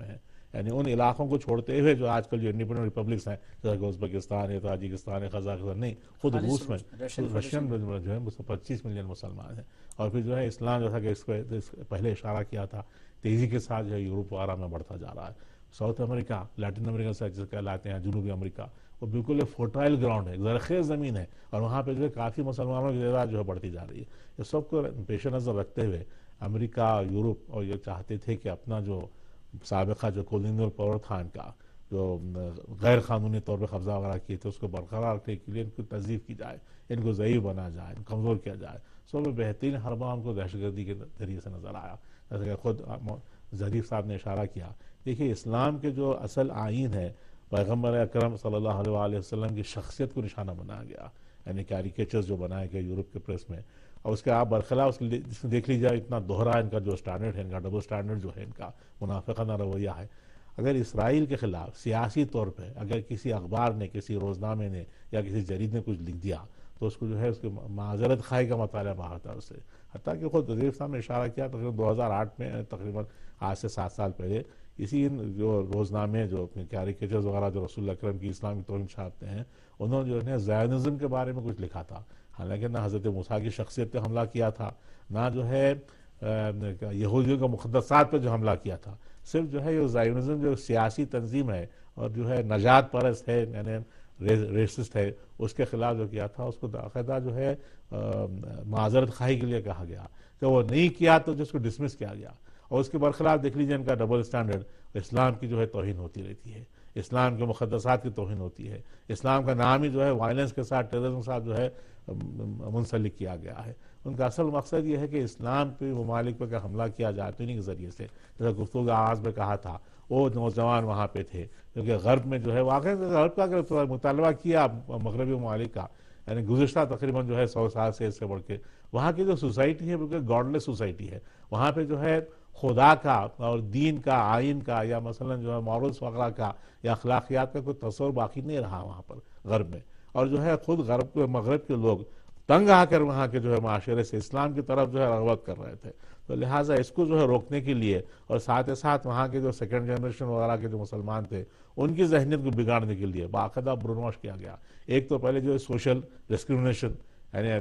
یعنی ان علاقوں کو چھوڑتے ہوئے جو آج کل جو انڈیپینڈنٹ ریپبلکس ہیں جیسے کہ ازبکستان ہے، تاجکستان ہے، قزاقستان، نہیں خود روس میں رشین میں جو ہے 25 ملین مسلمان ہیں. اور پھر جو ہے اسلام جیسا کہ اس کو پہلے اشارہ کیا تھا تیزی کے ساتھ جو ہے یورپ وغیرہ میں بڑھتا جا رہا ہے. ساؤتھ امریکہ، لیٹن امریکہ سے جسے کہلاتے ہیں جنوبی امریکہ، وہ بالکل ایک فرٹائل گراؤنڈ ہے، زرخیز زمین ہے، اور وہاں پہ جو ہے کافی مسلمانوں کی تعداد جو ہے بڑھتی جا رہی ہے. اس سب کو پیش نظر رکھتے ہوئے امریکہ، یورپ اور یہ چاہتے تھے کہ اپنا جو سابقہ جو کولونیل پاور تھا ان کا، جو غیر قانونی طور پہ قبضہ وغیرہ کیے تھے، اس کو برقرار رکھنے کے لیے ان کو تہذیب کی جائے، ان کو ضعیف بنا جائے، کمزور کیا جائے. سب میں بہترین حربہ ان کو دہشت گردی کے ذریعے سے نظر آیا. جیسے کہ خود ظریف صاحب نے اشارہ کیا. دیکھیے اسلام کے جو اصل آئین ہے، پیغمبر اکرم صلی اللہ علیہ وسلم کی شخصیت کو نشانہ بنایا گیا، یعنی کیریکیچرز جو بنائے گئے یورپ کے پریس میں، اور اس کے آپ برخلاف اس میں دیکھ لیجیے اتنا دوہرا ان کا جو سٹینڈرڈ ہے، ان کا ڈبل سٹینڈرڈ جو ہے، ان کا منافقانہ رویہ ہے. اگر اسرائیل کے خلاف سیاسی طور پہ اگر کسی اخبار نے، کسی روزنامے نے یا کسی جرید نے کچھ لکھ دیا تو اس کو جو ہے اس کی معذرت خواہی کا مطالبہ باہر تھا اس سے. حتیٰ کہ خود وزیر صاحب نے اشارہ کیا تقریباً 2008 میں، تقریباً آج سے 7 سال پہلے، اسی جو روزنامے جو اپنے کیریکیچرز وغیرہ جو رسول اکرم کی اسلامی توہین چھاپتے ہیں، انہوں نے جو ہے زائونزم کے بارے میں کچھ لکھا تھا. حالانکہ نہ حضرت موسیٰ کی شخصیت پہ حملہ کیا تھا، نہ جو ہے یہودیوں کے مقدسات پہ جو حملہ کیا تھا. صرف جو ہے یہ زائونزم جو سیاسی تنظیم ہے اور جو ہے نجات پرست ہے، یعنی ریسسٹ ہے، اس کے خلاف جو کیا تھا اس کو باقاعدہ جو ہے معذرت خواہی کے لیے کہا گیا. کہ وہ نہیں کیا تو جس کو ڈسمس کیا گیا. اور اس کے برخلاف دیکھ لیجیے ان کا ڈبل سٹینڈرڈ، اسلام کی جو ہے توہین ہوتی رہتی ہے، اسلام کے مقدسات کی توہین ہوتی ہے، اسلام کا نام ہی جو ہے وائلنس کے ساتھ، ٹیررزم کے ساتھ جو ہے منسلک کیا گیا ہے. ان کا اصل مقصد یہ ہے کہ اسلام پہ ممالک پہ اگر حملہ کیا جائے تو انہیں کے ذریعے سے، جیسا گفتگو کا آغاز میں کہا تھا، وہ نوجوان وہاں پہ تھے کیونکہ غرب میں جو ہے واقعی غرب کا اگر مطالبہ کیا مغربی ممالک کا، یعنی گزشتہ تقریباً جو ہے 100 سال سے اس سے بڑھ کے وہاں کی جو سوسائٹی ہے بالکل گاڈلیس سوسائٹی ہے. وہاں پہ جو ہے خدا کا اور دین کا، آئین کا، یا مثلا جو ہے مورلز وغیرہ کا یا اخلاقیات کا کوئی تصور باقی نہیں رہا وہاں پر غرب میں. اور جو ہے خود مغرب کے لوگ تنگ آ کر وہاں کے جو ہے معاشرے سے اسلام کی طرف جو ہے رغبت کر رہے تھے. تو لہٰذا اس کو جو ہے روکنے کے لیے اور ساتھ ساتھ وہاں کے جو سیکنڈ جنریشن وغیرہ کے جو مسلمان تھے ان کی ذہنیت کو بگاڑنے کے لیے باقاعدہ برونوش کیا گیا. ایک تو پہلے جو سوشل ڈسکریمنیشن، یعنی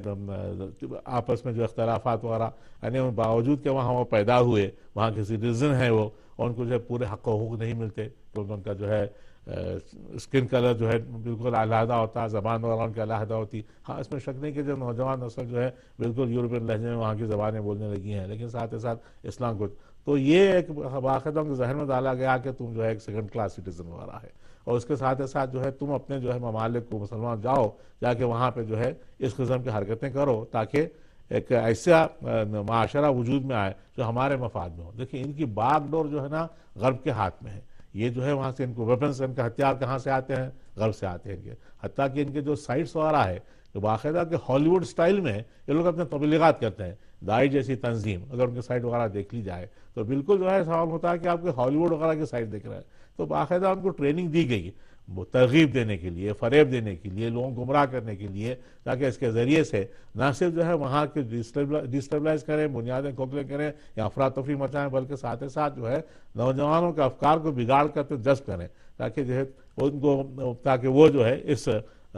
آپس میں جو اختلافات وغیرہ، یعنی باوجود کہ وہاں وہ پیدا ہوئے، وہاں کے سٹیزن ہیں وہ، اور ان کو جو ہے پورے حق و حقوق نہیں ملتے کیونکہ ان کا جو ہے اسکن کلر جو ہے بالکل علیحدہ ہوتا ہے، زبان وغیرہ ان کی علیحدہ ہوتی. ہاں اس میں شک نہیں کہ جو نوجوان نسل جو ہے بالکل یورپین لہجے میں وہاں کی زبانیں بولنے لگی ہیں، لیکن ساتھ ہی ساتھ اسلام کو تو یہ ایک باقاعدہ ان کے ذہن میں ڈالا گیا کہ تم جو ہے ایک سیکنڈ کلاس سٹیزن وغیرہ ہے. اور اس کے ساتھ ساتھ جو ہے تم اپنے جو ہے ممالک کو مسلمان جا کے وہاں پہ جو ہے اس قسم کی حرکتیں کرو تاکہ ایک ایسا معاشرہ وجود میں آئے جو ہمارے مفاد میں ہو. دیکھیں ان کی باغ ڈور جو ہے نا غرب کے ہاتھ میں ہے. یہ جو ہے وہاں سے ان کو ویپنس، ان کا ہتھیار کہاں سے آتے ہیں؟ غرب سے آتے ہیں ان کے. حتیٰ کہ ان کے جو سائٹس وغیرہ ہے جو باقاعدہ کہ ہالی ووڈ سٹائل میں یہ لوگ اپنے تبلیغات کرتے ہیں. داعش جیسی تنظیم اگر ان کی سائٹ وغیرہ دیکھ لی جائے تو بالکل جو ہے سوال ہوتا ہے کہ آپ کے ہالی ووڈ وغیرہ کی سائٹ دیکھ رہے ہیں. تو باقاعدہ ان کو ٹریننگ دی گئی ترغیب دینے کے لیے، فریب دینے کے لیے، لوگوں کو گمراہ کرنے کے لیے، تاکہ اس کے ذریعے سے نہ صرف جو ہے وہاں کے ڈسٹیبلائز کریں، بنیادیں کھوکھلے کریں یا افراتفری مچائیں، بلکہ ساتھ ہی ساتھ جو ہے نوجوانوں کے افکار کو بگاڑ کر تو جذب کریں تاکہ جو ہے ان کو، تاکہ وہ جو ہے اس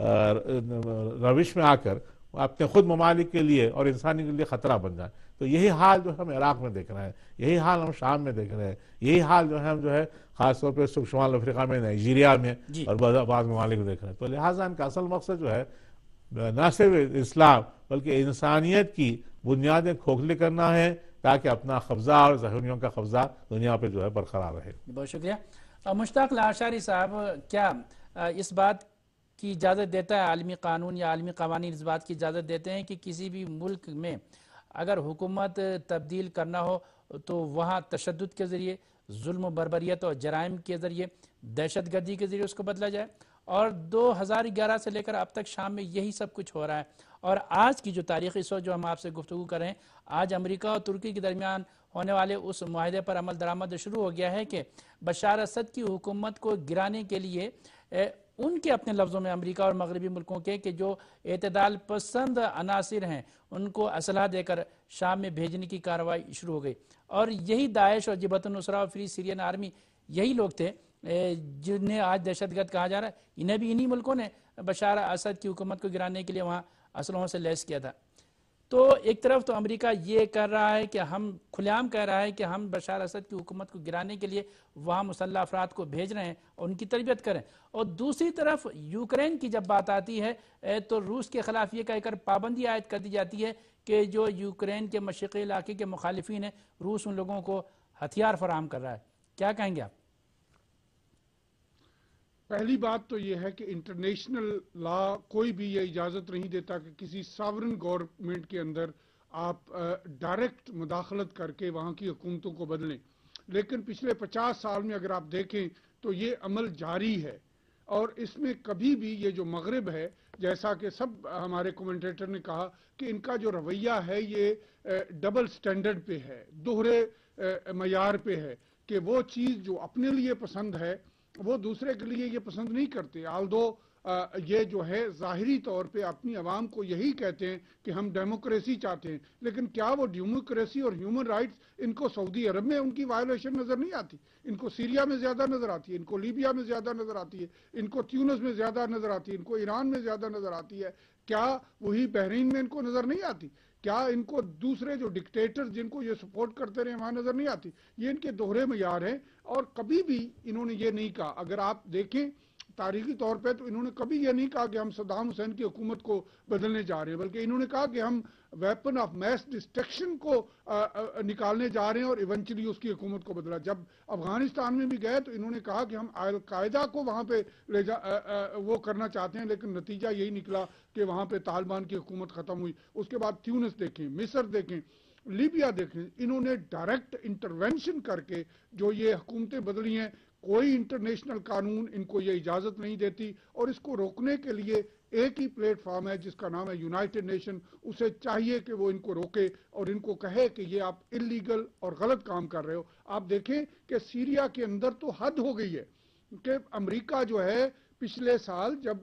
روش میں آ کر اپنے خود ممالک کے لیے اور انسانی کے لیے خطرہ بن جائیں. تو یہی حال جو ہم عراق میں دیکھ رہے ہیں، یہی حال ہم شام میں دیکھ رہے ہیں، یہی حال جو ہے ہم جو ہے خاص طور پہ شمال افریقہ میں، نائجیریا میں اور بعض ممالک میں دیکھ رہے ہیں. تو لہٰذا ان کا اصل مقصد جو ہے نہ صرف اسلام بلکہ انسانیت کی بنیادیں کھوکھلی کرنا ہے تاکہ اپنا قبضہ اور ذہنیوں کا قبضہ دنیا پہ جو ہے برقرار رہے. بہت شکریہ. مشتاق لاشاری صاحب، کیا اس بات کی اجازت دیتا ہے عالمی قانون یا عالمی قوانین اس بات کی اجازت دیتے ہیں کہ کسی بھی ملک میں اگر حکومت تبدیل کرنا ہو تو وہاں تشدد کے ذریعے، ظلم و بربریت اور جرائم کے ذریعے، دہشت گردی کے ذریعے اس کو بدلا جائے؟ اور 2011 سے لے کر اب تک شام میں یہی سب کچھ ہو رہا ہے. اور آج کی جو تاریخی سوچ جو ہم آپ سے گفتگو کر رہے ہیں، آج امریکہ اور ترکی کے درمیان ہونے والے اس معاہدے پر عمل درآمد شروع ہو گیا ہے کہ بشار اسد کی حکومت کو گرانے کے لیے ان کے اپنے لفظوں میں امریکہ اور مغربی ملکوں کے کہ جو اعتدال پسند عناصر ہیں ان کو اسلحہ دے کر شام میں بھیجنے کی کارروائی شروع ہو گئی. اور یہی داعش اور جبہت النصرہ اور فری سیرین آرمی یہی لوگ تھے جنہیں آج دہشت گرد کہا جا رہا ہے. انہیں بھی انہی ملکوں نے بشار اسد کی حکومت کو گرانے کے لیے وہاں اسلحوں سے لیس کیا تھا. تو ایک طرف تو امریکہ یہ کر رہا ہے کہ ہم کھلے عام کہہ رہا ہے کہ ہم بشار اسد کی حکومت کو گرانے کے لیے وہاں مسلح افراد کو بھیج رہے ہیں اور ان کی تربیت کریں, اور دوسری طرف یوکرین کی جب بات آتی ہے تو روس کے خلاف یہ کہہ کر پابندی عائد کر دی جاتی ہے کہ جو یوکرین کے مشرقی علاقے کے مخالفین ہیں روس ان لوگوں کو ہتھیار فراہم کر رہا ہے. کیا کہیں گے آپ؟ پہلی بات تو یہ ہے کہ انٹرنیشنل لا کوئی بھی یہ اجازت نہیں دیتا کہ کسی ساورن گورنمنٹ کے اندر آپ ڈائریکٹ مداخلت کر کے وہاں کی حکومتوں کو بدلیں. لیکن پچھلے 50 سال میں اگر آپ دیکھیں تو یہ عمل جاری ہے, اور اس میں کبھی بھی یہ جو مغرب ہے, جیسا کہ سب ہمارے کومنٹیٹر نے کہا کہ ان کا جو رویہ ہے یہ ڈبل سٹینڈرڈ پہ ہے, دوہرے معیار پہ ہے, کہ وہ چیز جو اپنے لیے پسند ہے وہ دوسرے کے لیے یہ پسند نہیں کرتے. آلدو یہ جو ہے ظاہری طور پہ اپنی عوام کو یہی کہتے ہیں کہ ہم ڈیموکریسی چاہتے ہیں, لیکن کیا وہ ڈیموکریسی اور ہیومن رائٹس ان کو سعودی عرب میں ان کی وائلیشن نظر نہیں آتی؟ ان کو سیریا میں زیادہ نظر آتی ہے, ان کو لیبیا میں زیادہ نظر آتی ہے, ان کو تیونس میں زیادہ نظر آتی ہے, ان کو ایران میں زیادہ نظر آتی ہے. کیا وہی بحرین میں ان کو نظر نہیں آتی؟ کیا ان کو دوسرے جو ڈکٹیٹر جن کو یہ سپورٹ کرتے رہے وہاں نظر نہیں آتی؟ یہ ان کے دوہرے معیار ہیں, اور کبھی بھی انہوں نے یہ نہیں کہا. اگر آپ دیکھیں تاریخی طور پہ تو انہوں نے کبھی یہ نہیں کہا کہ ہم صدام حسین کی حکومت کو بدلنے جا رہے ہیں, بلکہ انہوں نے کہا کہ ہم ویپن آف میس ڈسٹرکشن کو نکالنے جا رہے ہیں اور ایونچولی اس کی حکومت کو بدلا. جب افغانستان میں بھی گئے تو انہوں نے کہا کہ ہم القاعدہ کو وہاں پہ وہ کرنا چاہتے ہیں, لیکن نتیجہ یہی نکلا کہ وہاں پہ طالبان کی حکومت ختم ہوئی. اس کے بعد تیونس دیکھیں, مصر دیکھیں, لیبیا دیکھیں, انہوں نے ڈائریکٹ انٹرونشن کر کے جو یہ حکومتیں بدلی ہیں, کوئی انٹرنیشنل قانون ان کو یہ اجازت نہیں دیتی, اور اس کو روکنے کے لیے ایک ہی پلیٹ فارم ہے جس کا نام ہے یونائٹڈ نیشن. اسے چاہیے کہ وہ ان کو روکے اور ان کو کہے کہ یہ آپ اللیگل اور غلط کام کر رہے ہو. آپ دیکھیں کہ سیریا کے اندر تو حد ہو گئی ہے کہ امریکہ جو ہے پچھلے سال جب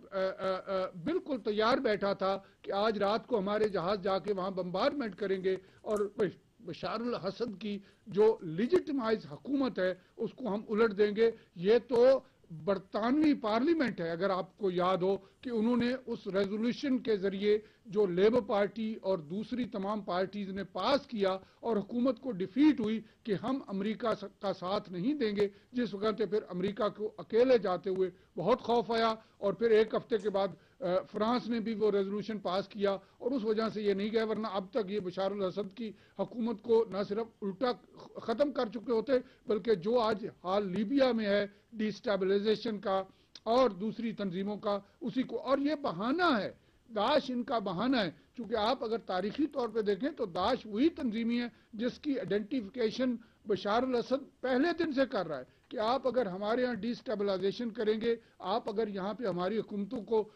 بالکل تیار بیٹھا تھا کہ آج رات کو ہمارے جہاز جا کے وہاں بمبارڈمنٹ کریں گے اور بشار الاسد کی جو لیجٹمائز حکومت ہے اس کو ہم الٹ دیں گے. یہ تو برطانوی پارلیمنٹ ہے, اگر آپ کو یاد ہو کہ انہوں نے اس ریزولوشن کے ذریعے جو لیبر پارٹی اور دوسری تمام پارٹیز نے پاس کیا اور حکومت کو ڈیفیٹ ہوئی کہ ہم امریکہ کا ساتھ نہیں دیں گے, جس وقت پھر امریکہ کو اکیلے جاتے ہوئے بہت خوف آیا, اور پھر ایک ہفتے کے بعد فرانس نے بھی وہ ریزولوشن پاس کیا, اور اس وجہ سے یہ نہیں گئے, ورنہ اب تک یہ بشار الاسد کی حکومت کو نہ صرف الٹا ختم کر چکے ہوتے, بلکہ جو آج حال لیبیا میں ہے ڈی اسٹیبلائزیشن کا اور دوسری تنظیموں کا, اسی کو. اور یہ بہانہ ہے, داعش ان کا بہانہ ہے, چونکہ آپ اگر تاریخی طور پہ دیکھیں تو داعش وہی تنظیمی ہے جس کی آئیڈینٹیفیکیشن بشار الاسد پہلے دن سے کر رہا ہے کہ آپ اگر ہمارے یہاں ڈی اسٹیبلائزیشن کریں گے, آپ اگر یہاں پہ ہماری حکومتوں کو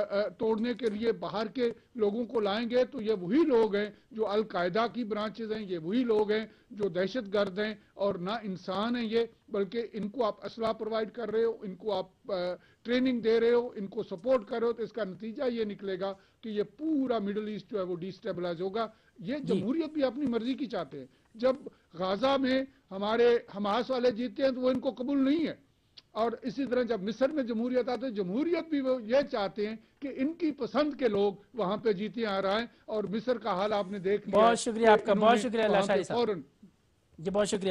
توڑنے کے لیے باہر کے لوگوں کو لائیں گے, تو یہ وہی لوگ ہیں جو القاعدہ کی برانچز ہیں, یہ وہی لوگ ہیں جو دہشت گرد ہیں اور نہ انسان ہیں یہ, بلکہ ان کو آپ اسلحہ پرووائڈ کر رہے ہو, ان کو آپ ٹریننگ دے رہے ہو, ان کو سپورٹ کر رہے ہو, تو اس کا نتیجہ یہ نکلے گا کہ یہ پورا مڈل ایسٹ جو ہے وہ ڈی اسٹیبلائز ہوگا. یہ جمہوریت بھی اپنی مرضی کی چاہتے ہیں. جب غازہ میں ہمارے حماس والے جیتے ہیں تو وہ ان کو قبول نہیں ہے, اور اسی طرح جب مصر میں جمہوریت آتے ہیں, جمہوریت بھی وہ یہ چاہتے ہیں کہ ان کی پسند کے لوگ وہاں پہ جیتے آ رہے ہیں, اور مصر کا حال آپ نے دیکھ لیا. بہت شکریہ آپ کا, بہت شکریہ اللہ شاہی صاحب جی, بہت شکریہ.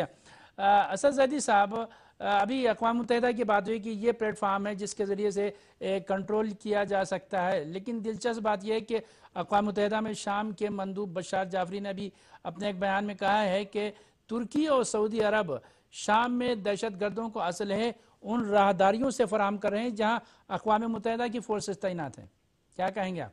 اسد زیدی صاحب, ابھی اقوام متحدہ کی بات ہوئی کہ یہ پلیٹ فارم ہے جس کے ذریعے سے کنٹرول کیا جا سکتا ہے, لیکن دلچسپ بات یہ ہے کہ اقوام متحدہ میں شام کے مندوب بشار جعفری نے بھی اپنے ایک بیان میں کہا ہے کہ ترکی اور سعودی عرب شام میں دہشت گردوں کو اسلحے ان راہداریوں سے فراہم کر رہے ہیں جہاں اقوام متحدہ کی فورسز تعینات ہیں. کیا کہیں گے آپ؟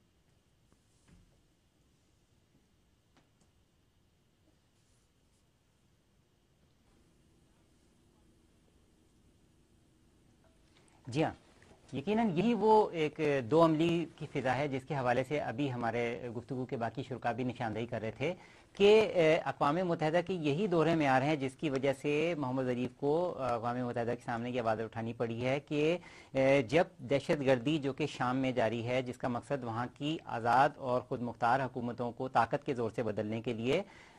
جی ہاں, یقیناً یہی وہ ایک دو عملی کی فضا ہے جس کے حوالے سے ابھی ہمارے گفتگو کے باقی شرکا بھی نشاندہی کر رہے تھے کہ اقوام متحدہ کی یہی دورے معیار ہیں جس کی وجہ سے محمد ظریف کو اقوام متحدہ کے سامنے یہ آواز اٹھانی پڑی ہے کہ جب دہشت گردی جو کہ شام میں جاری ہے, جس کا مقصد وہاں کی آزاد اور خود مختار حکومتوں کو طاقت کے زور سے بدلنے کے لیے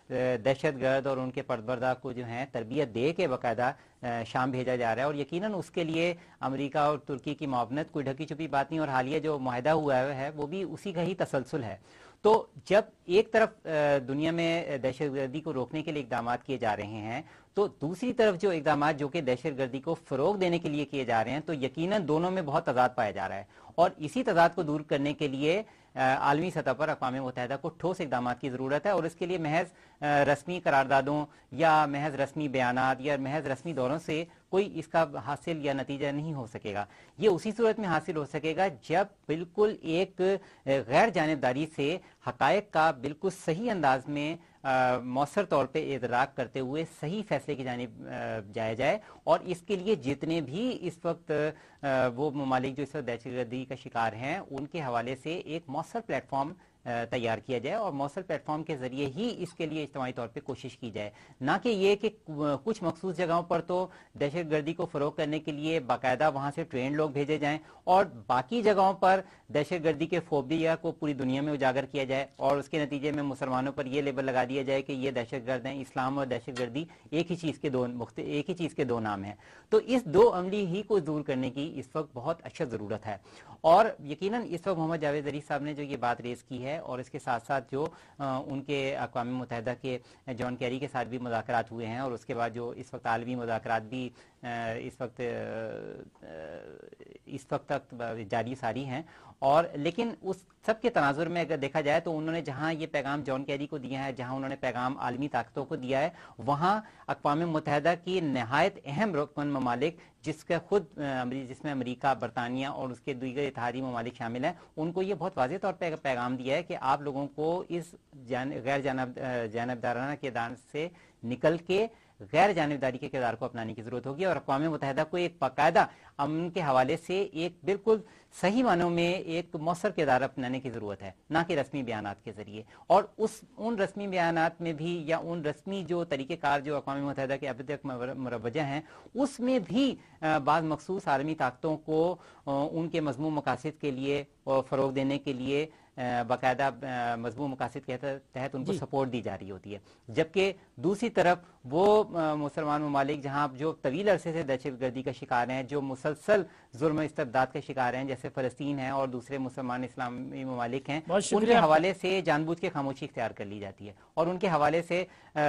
دہشت گرد اور ان کے پردبردار کو جو ہیں تربیت دے کے باقاعدہ شام بھیجا جا رہا ہے، اور یقیناً اس کے لیے امریکہ اور ترکی کی معاونت کوئی ڈھکی چھپی بات نہیں، اور حالیہ جو معاہدہ ہوا ہے وہ بھی اسی کا ہی تسلسل ہے۔ تو جب ایک طرف دنیا میں دہشت گردی کو روکنے کے لیے اقدامات کیے جا رہے ہیں، تو دوسری طرف جو اقدامات جو کہ دہشت گردی کو فروغ دینے کے لیے کیے جا رہے ہیں، تو یقیناً دونوں میں بہت تضاد پایا جا رہا ہے، اور اسی تضاد کو دور کرنے کے لیے عالمی سطح پر اقوام متحدہ کو ٹھوس اقدامات کی ضرورت ہے، اور اس کے لیے محض رسمی قراردادوں یا محض رسمی بیانات یا محض رسمی دوروں سے کوئی اس کا حاصل یا نتیجہ نہیں ہو سکے گا۔ یہ اسی صورت میں حاصل ہو سکے گا جب بالکل ایک غیر جانبداری سے حقائق کا بالکل صحیح انداز میں مؤثر طور پہ ادراک کرتے ہوئے صحیح فیصلے کی جانب جایا جائے، اور اس کے لیے جتنے بھی اس وقت وہ ممالک جو اس وقت دہشت گردی کا شکار ہیں ان کے حوالے سے ایک مؤثر پلیٹ فارم تیار کیا جائے، اور مؤثر پلیٹ فارم کے ذریعے ہی اس کے لیے اجتماعی طور پہ کوشش کی جائے، نہ کہ یہ کہ کچھ مخصوص جگہوں پر تو دہشت گردی کو فروغ کرنے کے لیے باقاعدہ وہاں سے ٹرینڈ لوگ بھیجے جائیں، اور باقی جگہوں پر دہشت گردی کے فوبیا کو پوری دنیا میں اجاگر کیا جائے، اور اس کے نتیجے میں مسلمانوں پر یہ لیبل لگا دیا جائے کہ یہ دہشت گرد ہیں۔ اسلام اور دہشت گردی ایک ہی چیز کے دو نام ہیں۔ تو اس دو عملی ہی کو دور کرنے کی اس وقت بہت اشد ضرورت ہے، اور یقیناً اس وقت محمد جاوید ظریف صاحب نے جو یہ بات ریز کی ہے، اور اس کے ساتھ ساتھ جو ان کے اقوام متحدہ کے جان کیری کے ساتھ بھی مذاکرات ہوئے ہیں، اور اس کے بعد جو اس وقت عالمی مذاکرات بھی اس وقت تک جاری ساری ہیں، اور لیکن اس سب کے تناظر میں اگر دیکھا جائے تو انہوں نے جہاں یہ پیغام جان کیری کو دیا ہے، جہاں انہوں نے پیغام عالمی طاقتوں کو دیا ہے، وہاں اقوام متحدہ کی نہایت اہم رکن ممالک جس میں امریکہ، برطانیہ اور اس کے دیگر اتحادی ممالک شامل ہیں، ان کو یہ بہت واضح طور پہ پیغام دیا ہے کہ آپ لوگوں کو اس غیر جانبدارانہ کردار سے نکل کے غیر جانبداری کے کردار کو اپنانے کی ضرورت ہوگی، اور اقوام متحدہ کو ایک باقاعدہ امن کے حوالے سے ایک بالکل صحیح معنوں میں ایک مؤثر کردار اپنانے کی ضرورت ہے، نہ کہ رسمی بیانات کے ذریعے، اور ان رسمی بیانات میں بھی یا ان رسمی جو طریقہ کار جو اقوام متحدہ کے اب تک مروجہ ہیں اس میں بھی بعض مخصوص عالمی طاقتوں کو ان کے مضمون مقاصد کے لیے فروغ دینے کے لیے باقاعدہ مضمون مقاصد کے تحت ان کو سپورٹ دی جا رہی ہوتی ہے، جبکہ دوسری طرف وہ مسلمان ممالک جہاں جو طویل عرصے سے دہشت گردی کا شکار ہیں، جو مسلسل ظلم و استبداد کا شکار ہیں، جیسے فلسطین ہے اور دوسرے مسلمان اسلامی ممالک ہیں، ان کے حوالے سے جان بوجھ کے خاموشی اختیار کر لی جاتی ہے، اور ان کے حوالے سے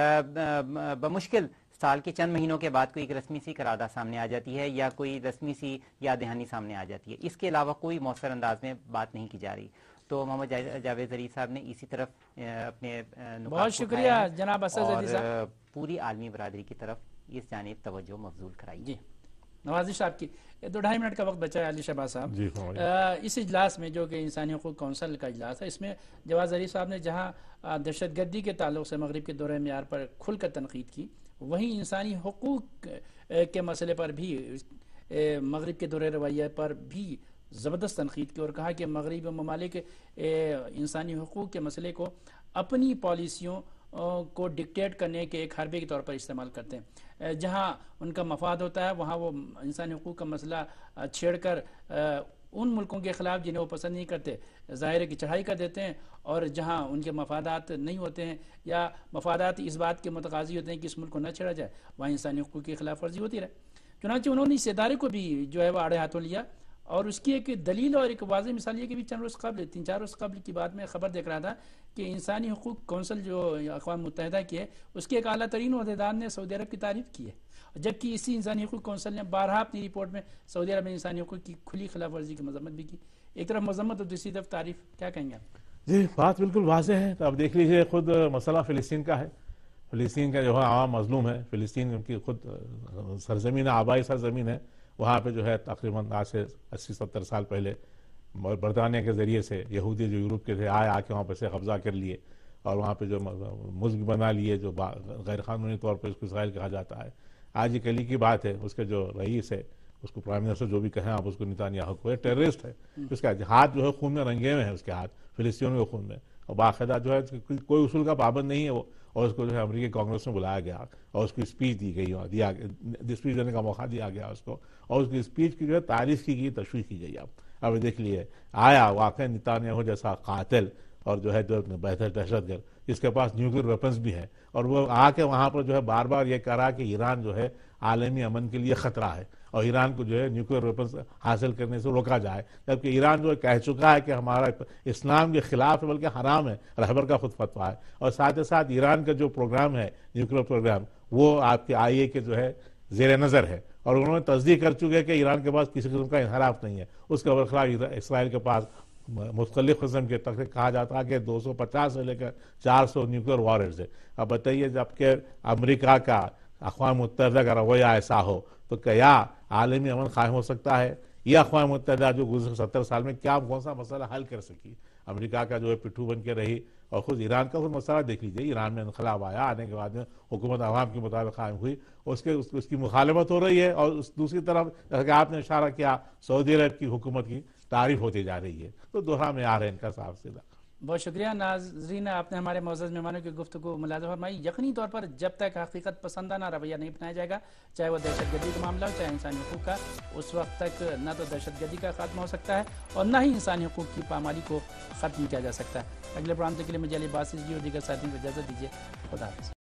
بمشکل سال کے چند مہینوں کے بعد کوئی ایک رسمی سی قرارداد سامنے آ جاتی ہے، یا کوئی رسمی سی یاد دہانی سامنے آ جاتی ہے، اس کے علاوہ کوئی مؤثر انداز میں بات نہیں کی جا رہی۔ تو محمد جاوید ظریف صاحب نے اسی طرف اپنے بہت شکریہ جناب اسد ظریف صاحب، پوری عالمی برادری کی طرف اس جانب توجہ مبذول کرائی۔ جی نوازی صاحب کی 2-2.5 منٹ کا وقت بچا ہے۔ علی شہباز صاحب، جی اس اجلاس میں جو کہ انسانی حقوق کونسل کا اجلاس ہے، اس میں جواز ظریف صاحب نے جہاں دہشت گردی کے تعلق سے مغرب کے دورہ معیار پر کھل کر تنقید کی، وہیں انسانی حقوق کے مسئلے پر بھی مغرب کے دورہ رویہ پر بھی زبردست تنقید کی، اور کہا کہ مغربی ممالک انسانی حقوق کے مسئلے کو اپنی پالیسیوں کو ڈکٹیٹ کرنے کے ایک حربے کے طور پر استعمال کرتے ہیں، جہاں ان کا مفاد ہوتا ہے وہاں وہ انسانی حقوق کا مسئلہ چھیڑ کر ان ملکوں کے خلاف جنہیں وہ پسند نہیں کرتے ظاہر کی چڑھائی کر دیتے ہیں، اور جہاں ان کے مفادات نہیں ہوتے ہیں یا مفادات اس بات کے متقاضی ہوتے ہیں کہ اس ملک کو نہ چھیڑا جائے، وہاں انسانی حقوق کی خلاف ورزی ہوتی رہے۔ چنانچہ انہوں نے اس ادارے کو بھی جو ہے وہ آڑے ہاتھوں لیا، اور اس کی ایک دلیل اور ایک واضح مثال یہ کہ بھی 3-4 روز قبل کی بات میں خبر دیکھ رہا تھا کہ انسانی حقوق کونسل جو اقوام متحدہ کی ہے، اس کے ایک اعلیٰ ترین عہدیدار نے سعودی عرب کی تعریف کی ہے، جبکہ اسی انسانی حقوق کونسل نے بارہا اپنی رپورٹ میں سعودی عرب میں انسانی حقوق کی کھلی خلاف ورزی کی مذمت بھی کی۔ ایک طرف مذمت اور دوسری طرف تعریف، کیا کہیں گے آپ؟ جی بات بالکل واضح ہے۔ تو اب دیکھ لیجئے، خود مسئلہ فلسطین کا ہے، فلسطین کا جو ہے عوام مظلوم ہے، فلسطین ان کی خود سرزمین ہے، آبائی سرزمین ہے، وہاں پہ جو ہے تقریباً آج سے 80-70 سال پہلے برطانیہ کے ذریعے سے یہودی جو یورپ کے تھے آ کے وہاں پہ سے قبضہ کر لیے، اور وہاں پہ جو ملک بنا لیے جو غیر قانونی طور پہ اس کو اسرائیل کہا جاتا ہے۔ آج یہ کل کی بات ہے، اس کے جو رئیس ہے، اس کو پرائم منسٹر جو بھی کہیں آپ اس کو، نیتانیاہو کو، ٹیررسٹ ہے، اس کا ہاتھ جو ہے خون میں رنگے ہوئے ہیں، اس کے ہاتھ فلسطینیوں کے خون میں، اور باقاعدہ جو ہے کوئی اصول کا پابند نہیں ہے وہ، اور اس کو جو ہے امریکی کانگریس میں بلایا گیا اور اس کی اسپیچ دی گئی، اسپیچ دینے کا موقع دیا گیا اس کو، اور اس کی اسپیچ کی جو ہے تعریف کی گئی، تشویق کی گئی۔ اب دیکھ لیے آیا واقعی نیتانیاہو جیسا قاتل اور جو ہے جو بہتر دہشت گرد جس کے پاس نیوکلیر ویپنز بھی ہیں، اور وہ آ کے وہاں پر جو ہے بار بار یہ کہہ رہا کہ ایران جو ہے عالمی امن کے لیے خطرہ ہے اور ایران کو جو ہے نیوکلیر ویپنز حاصل کرنے سے روکا جائے، جبکہ ایران جو کہہ چکا ہے کہ ہمارا اسلام کے خلاف ہے بلکہ حرام ہے، رہبر کا خود فتویٰ ہے، اور ساتھ ہی ساتھ ایران کا جو پروگرام ہے نیوکلیر پروگرام وہ آپ کے آئی اے کے جو ہے زیر نظر ہے، اور انہوں نے تصدیق کر چکے کہ ایران کے پاس کسی قسم کا انحراف نہیں ہے۔ اس کے برخلاف اسرائیل کے پاس مختلف قسم کے تک کہا جاتا ہے کہ 250 سے لے کر 400 نیوکلیر وارہیڈز ہے۔ اب بتائیے جب کہ امریکہ کا اقوام متحدہ کا رویہ ایسا ہو تو کیا عالمی امن قائم ہو سکتا ہے؟ یہ اقوام متحدہ جو گزشتہ 70 سال میں کون سا مسئلہ حل کر سکی؟ امریکہ کا جو ہے پٹھو بن کے رہی، اور خود ایران کا خود مسئلہ دیکھ لیجیے، ایران میں انقلاب آیا، آنے کے بعد میں حکومت عوام کے مطابق قائم ہوئی، اس کی مخالفت ہو رہی ہے، اور دوسری طرف جیسا کہ آپ نے اشارہ کیا سعودی عرب کی حکومت کی تعریف ہوتی جا رہی ہے، تو دوہرا معیار ہے ان کا صاف سیدھا۔ بہت شکریہ ناظرین، آپ نے ہمارے معزز مہمانوں کی گفتگو ملاحظہ فرمائی۔ یقینی طور پر جب تک حقیقت پسندانہ رویہ نہیں اپنایا جائے گا، چاہے وہ دہشت گردی کا معاملہ ہو چاہے انسانی حقوق کا، اس وقت تک نہ تو دہشت گردی کا خاتمہ ہو سکتا ہے اور نہ ہی انسانی حقوق کی پامالی کو ختم کیا جا سکتا ہے۔ اگلے پروگرام کے لیے مجھے علی باسی جی اور دیگر ساتھیوں کو اجازت دیجیے۔ خدا حافظ۔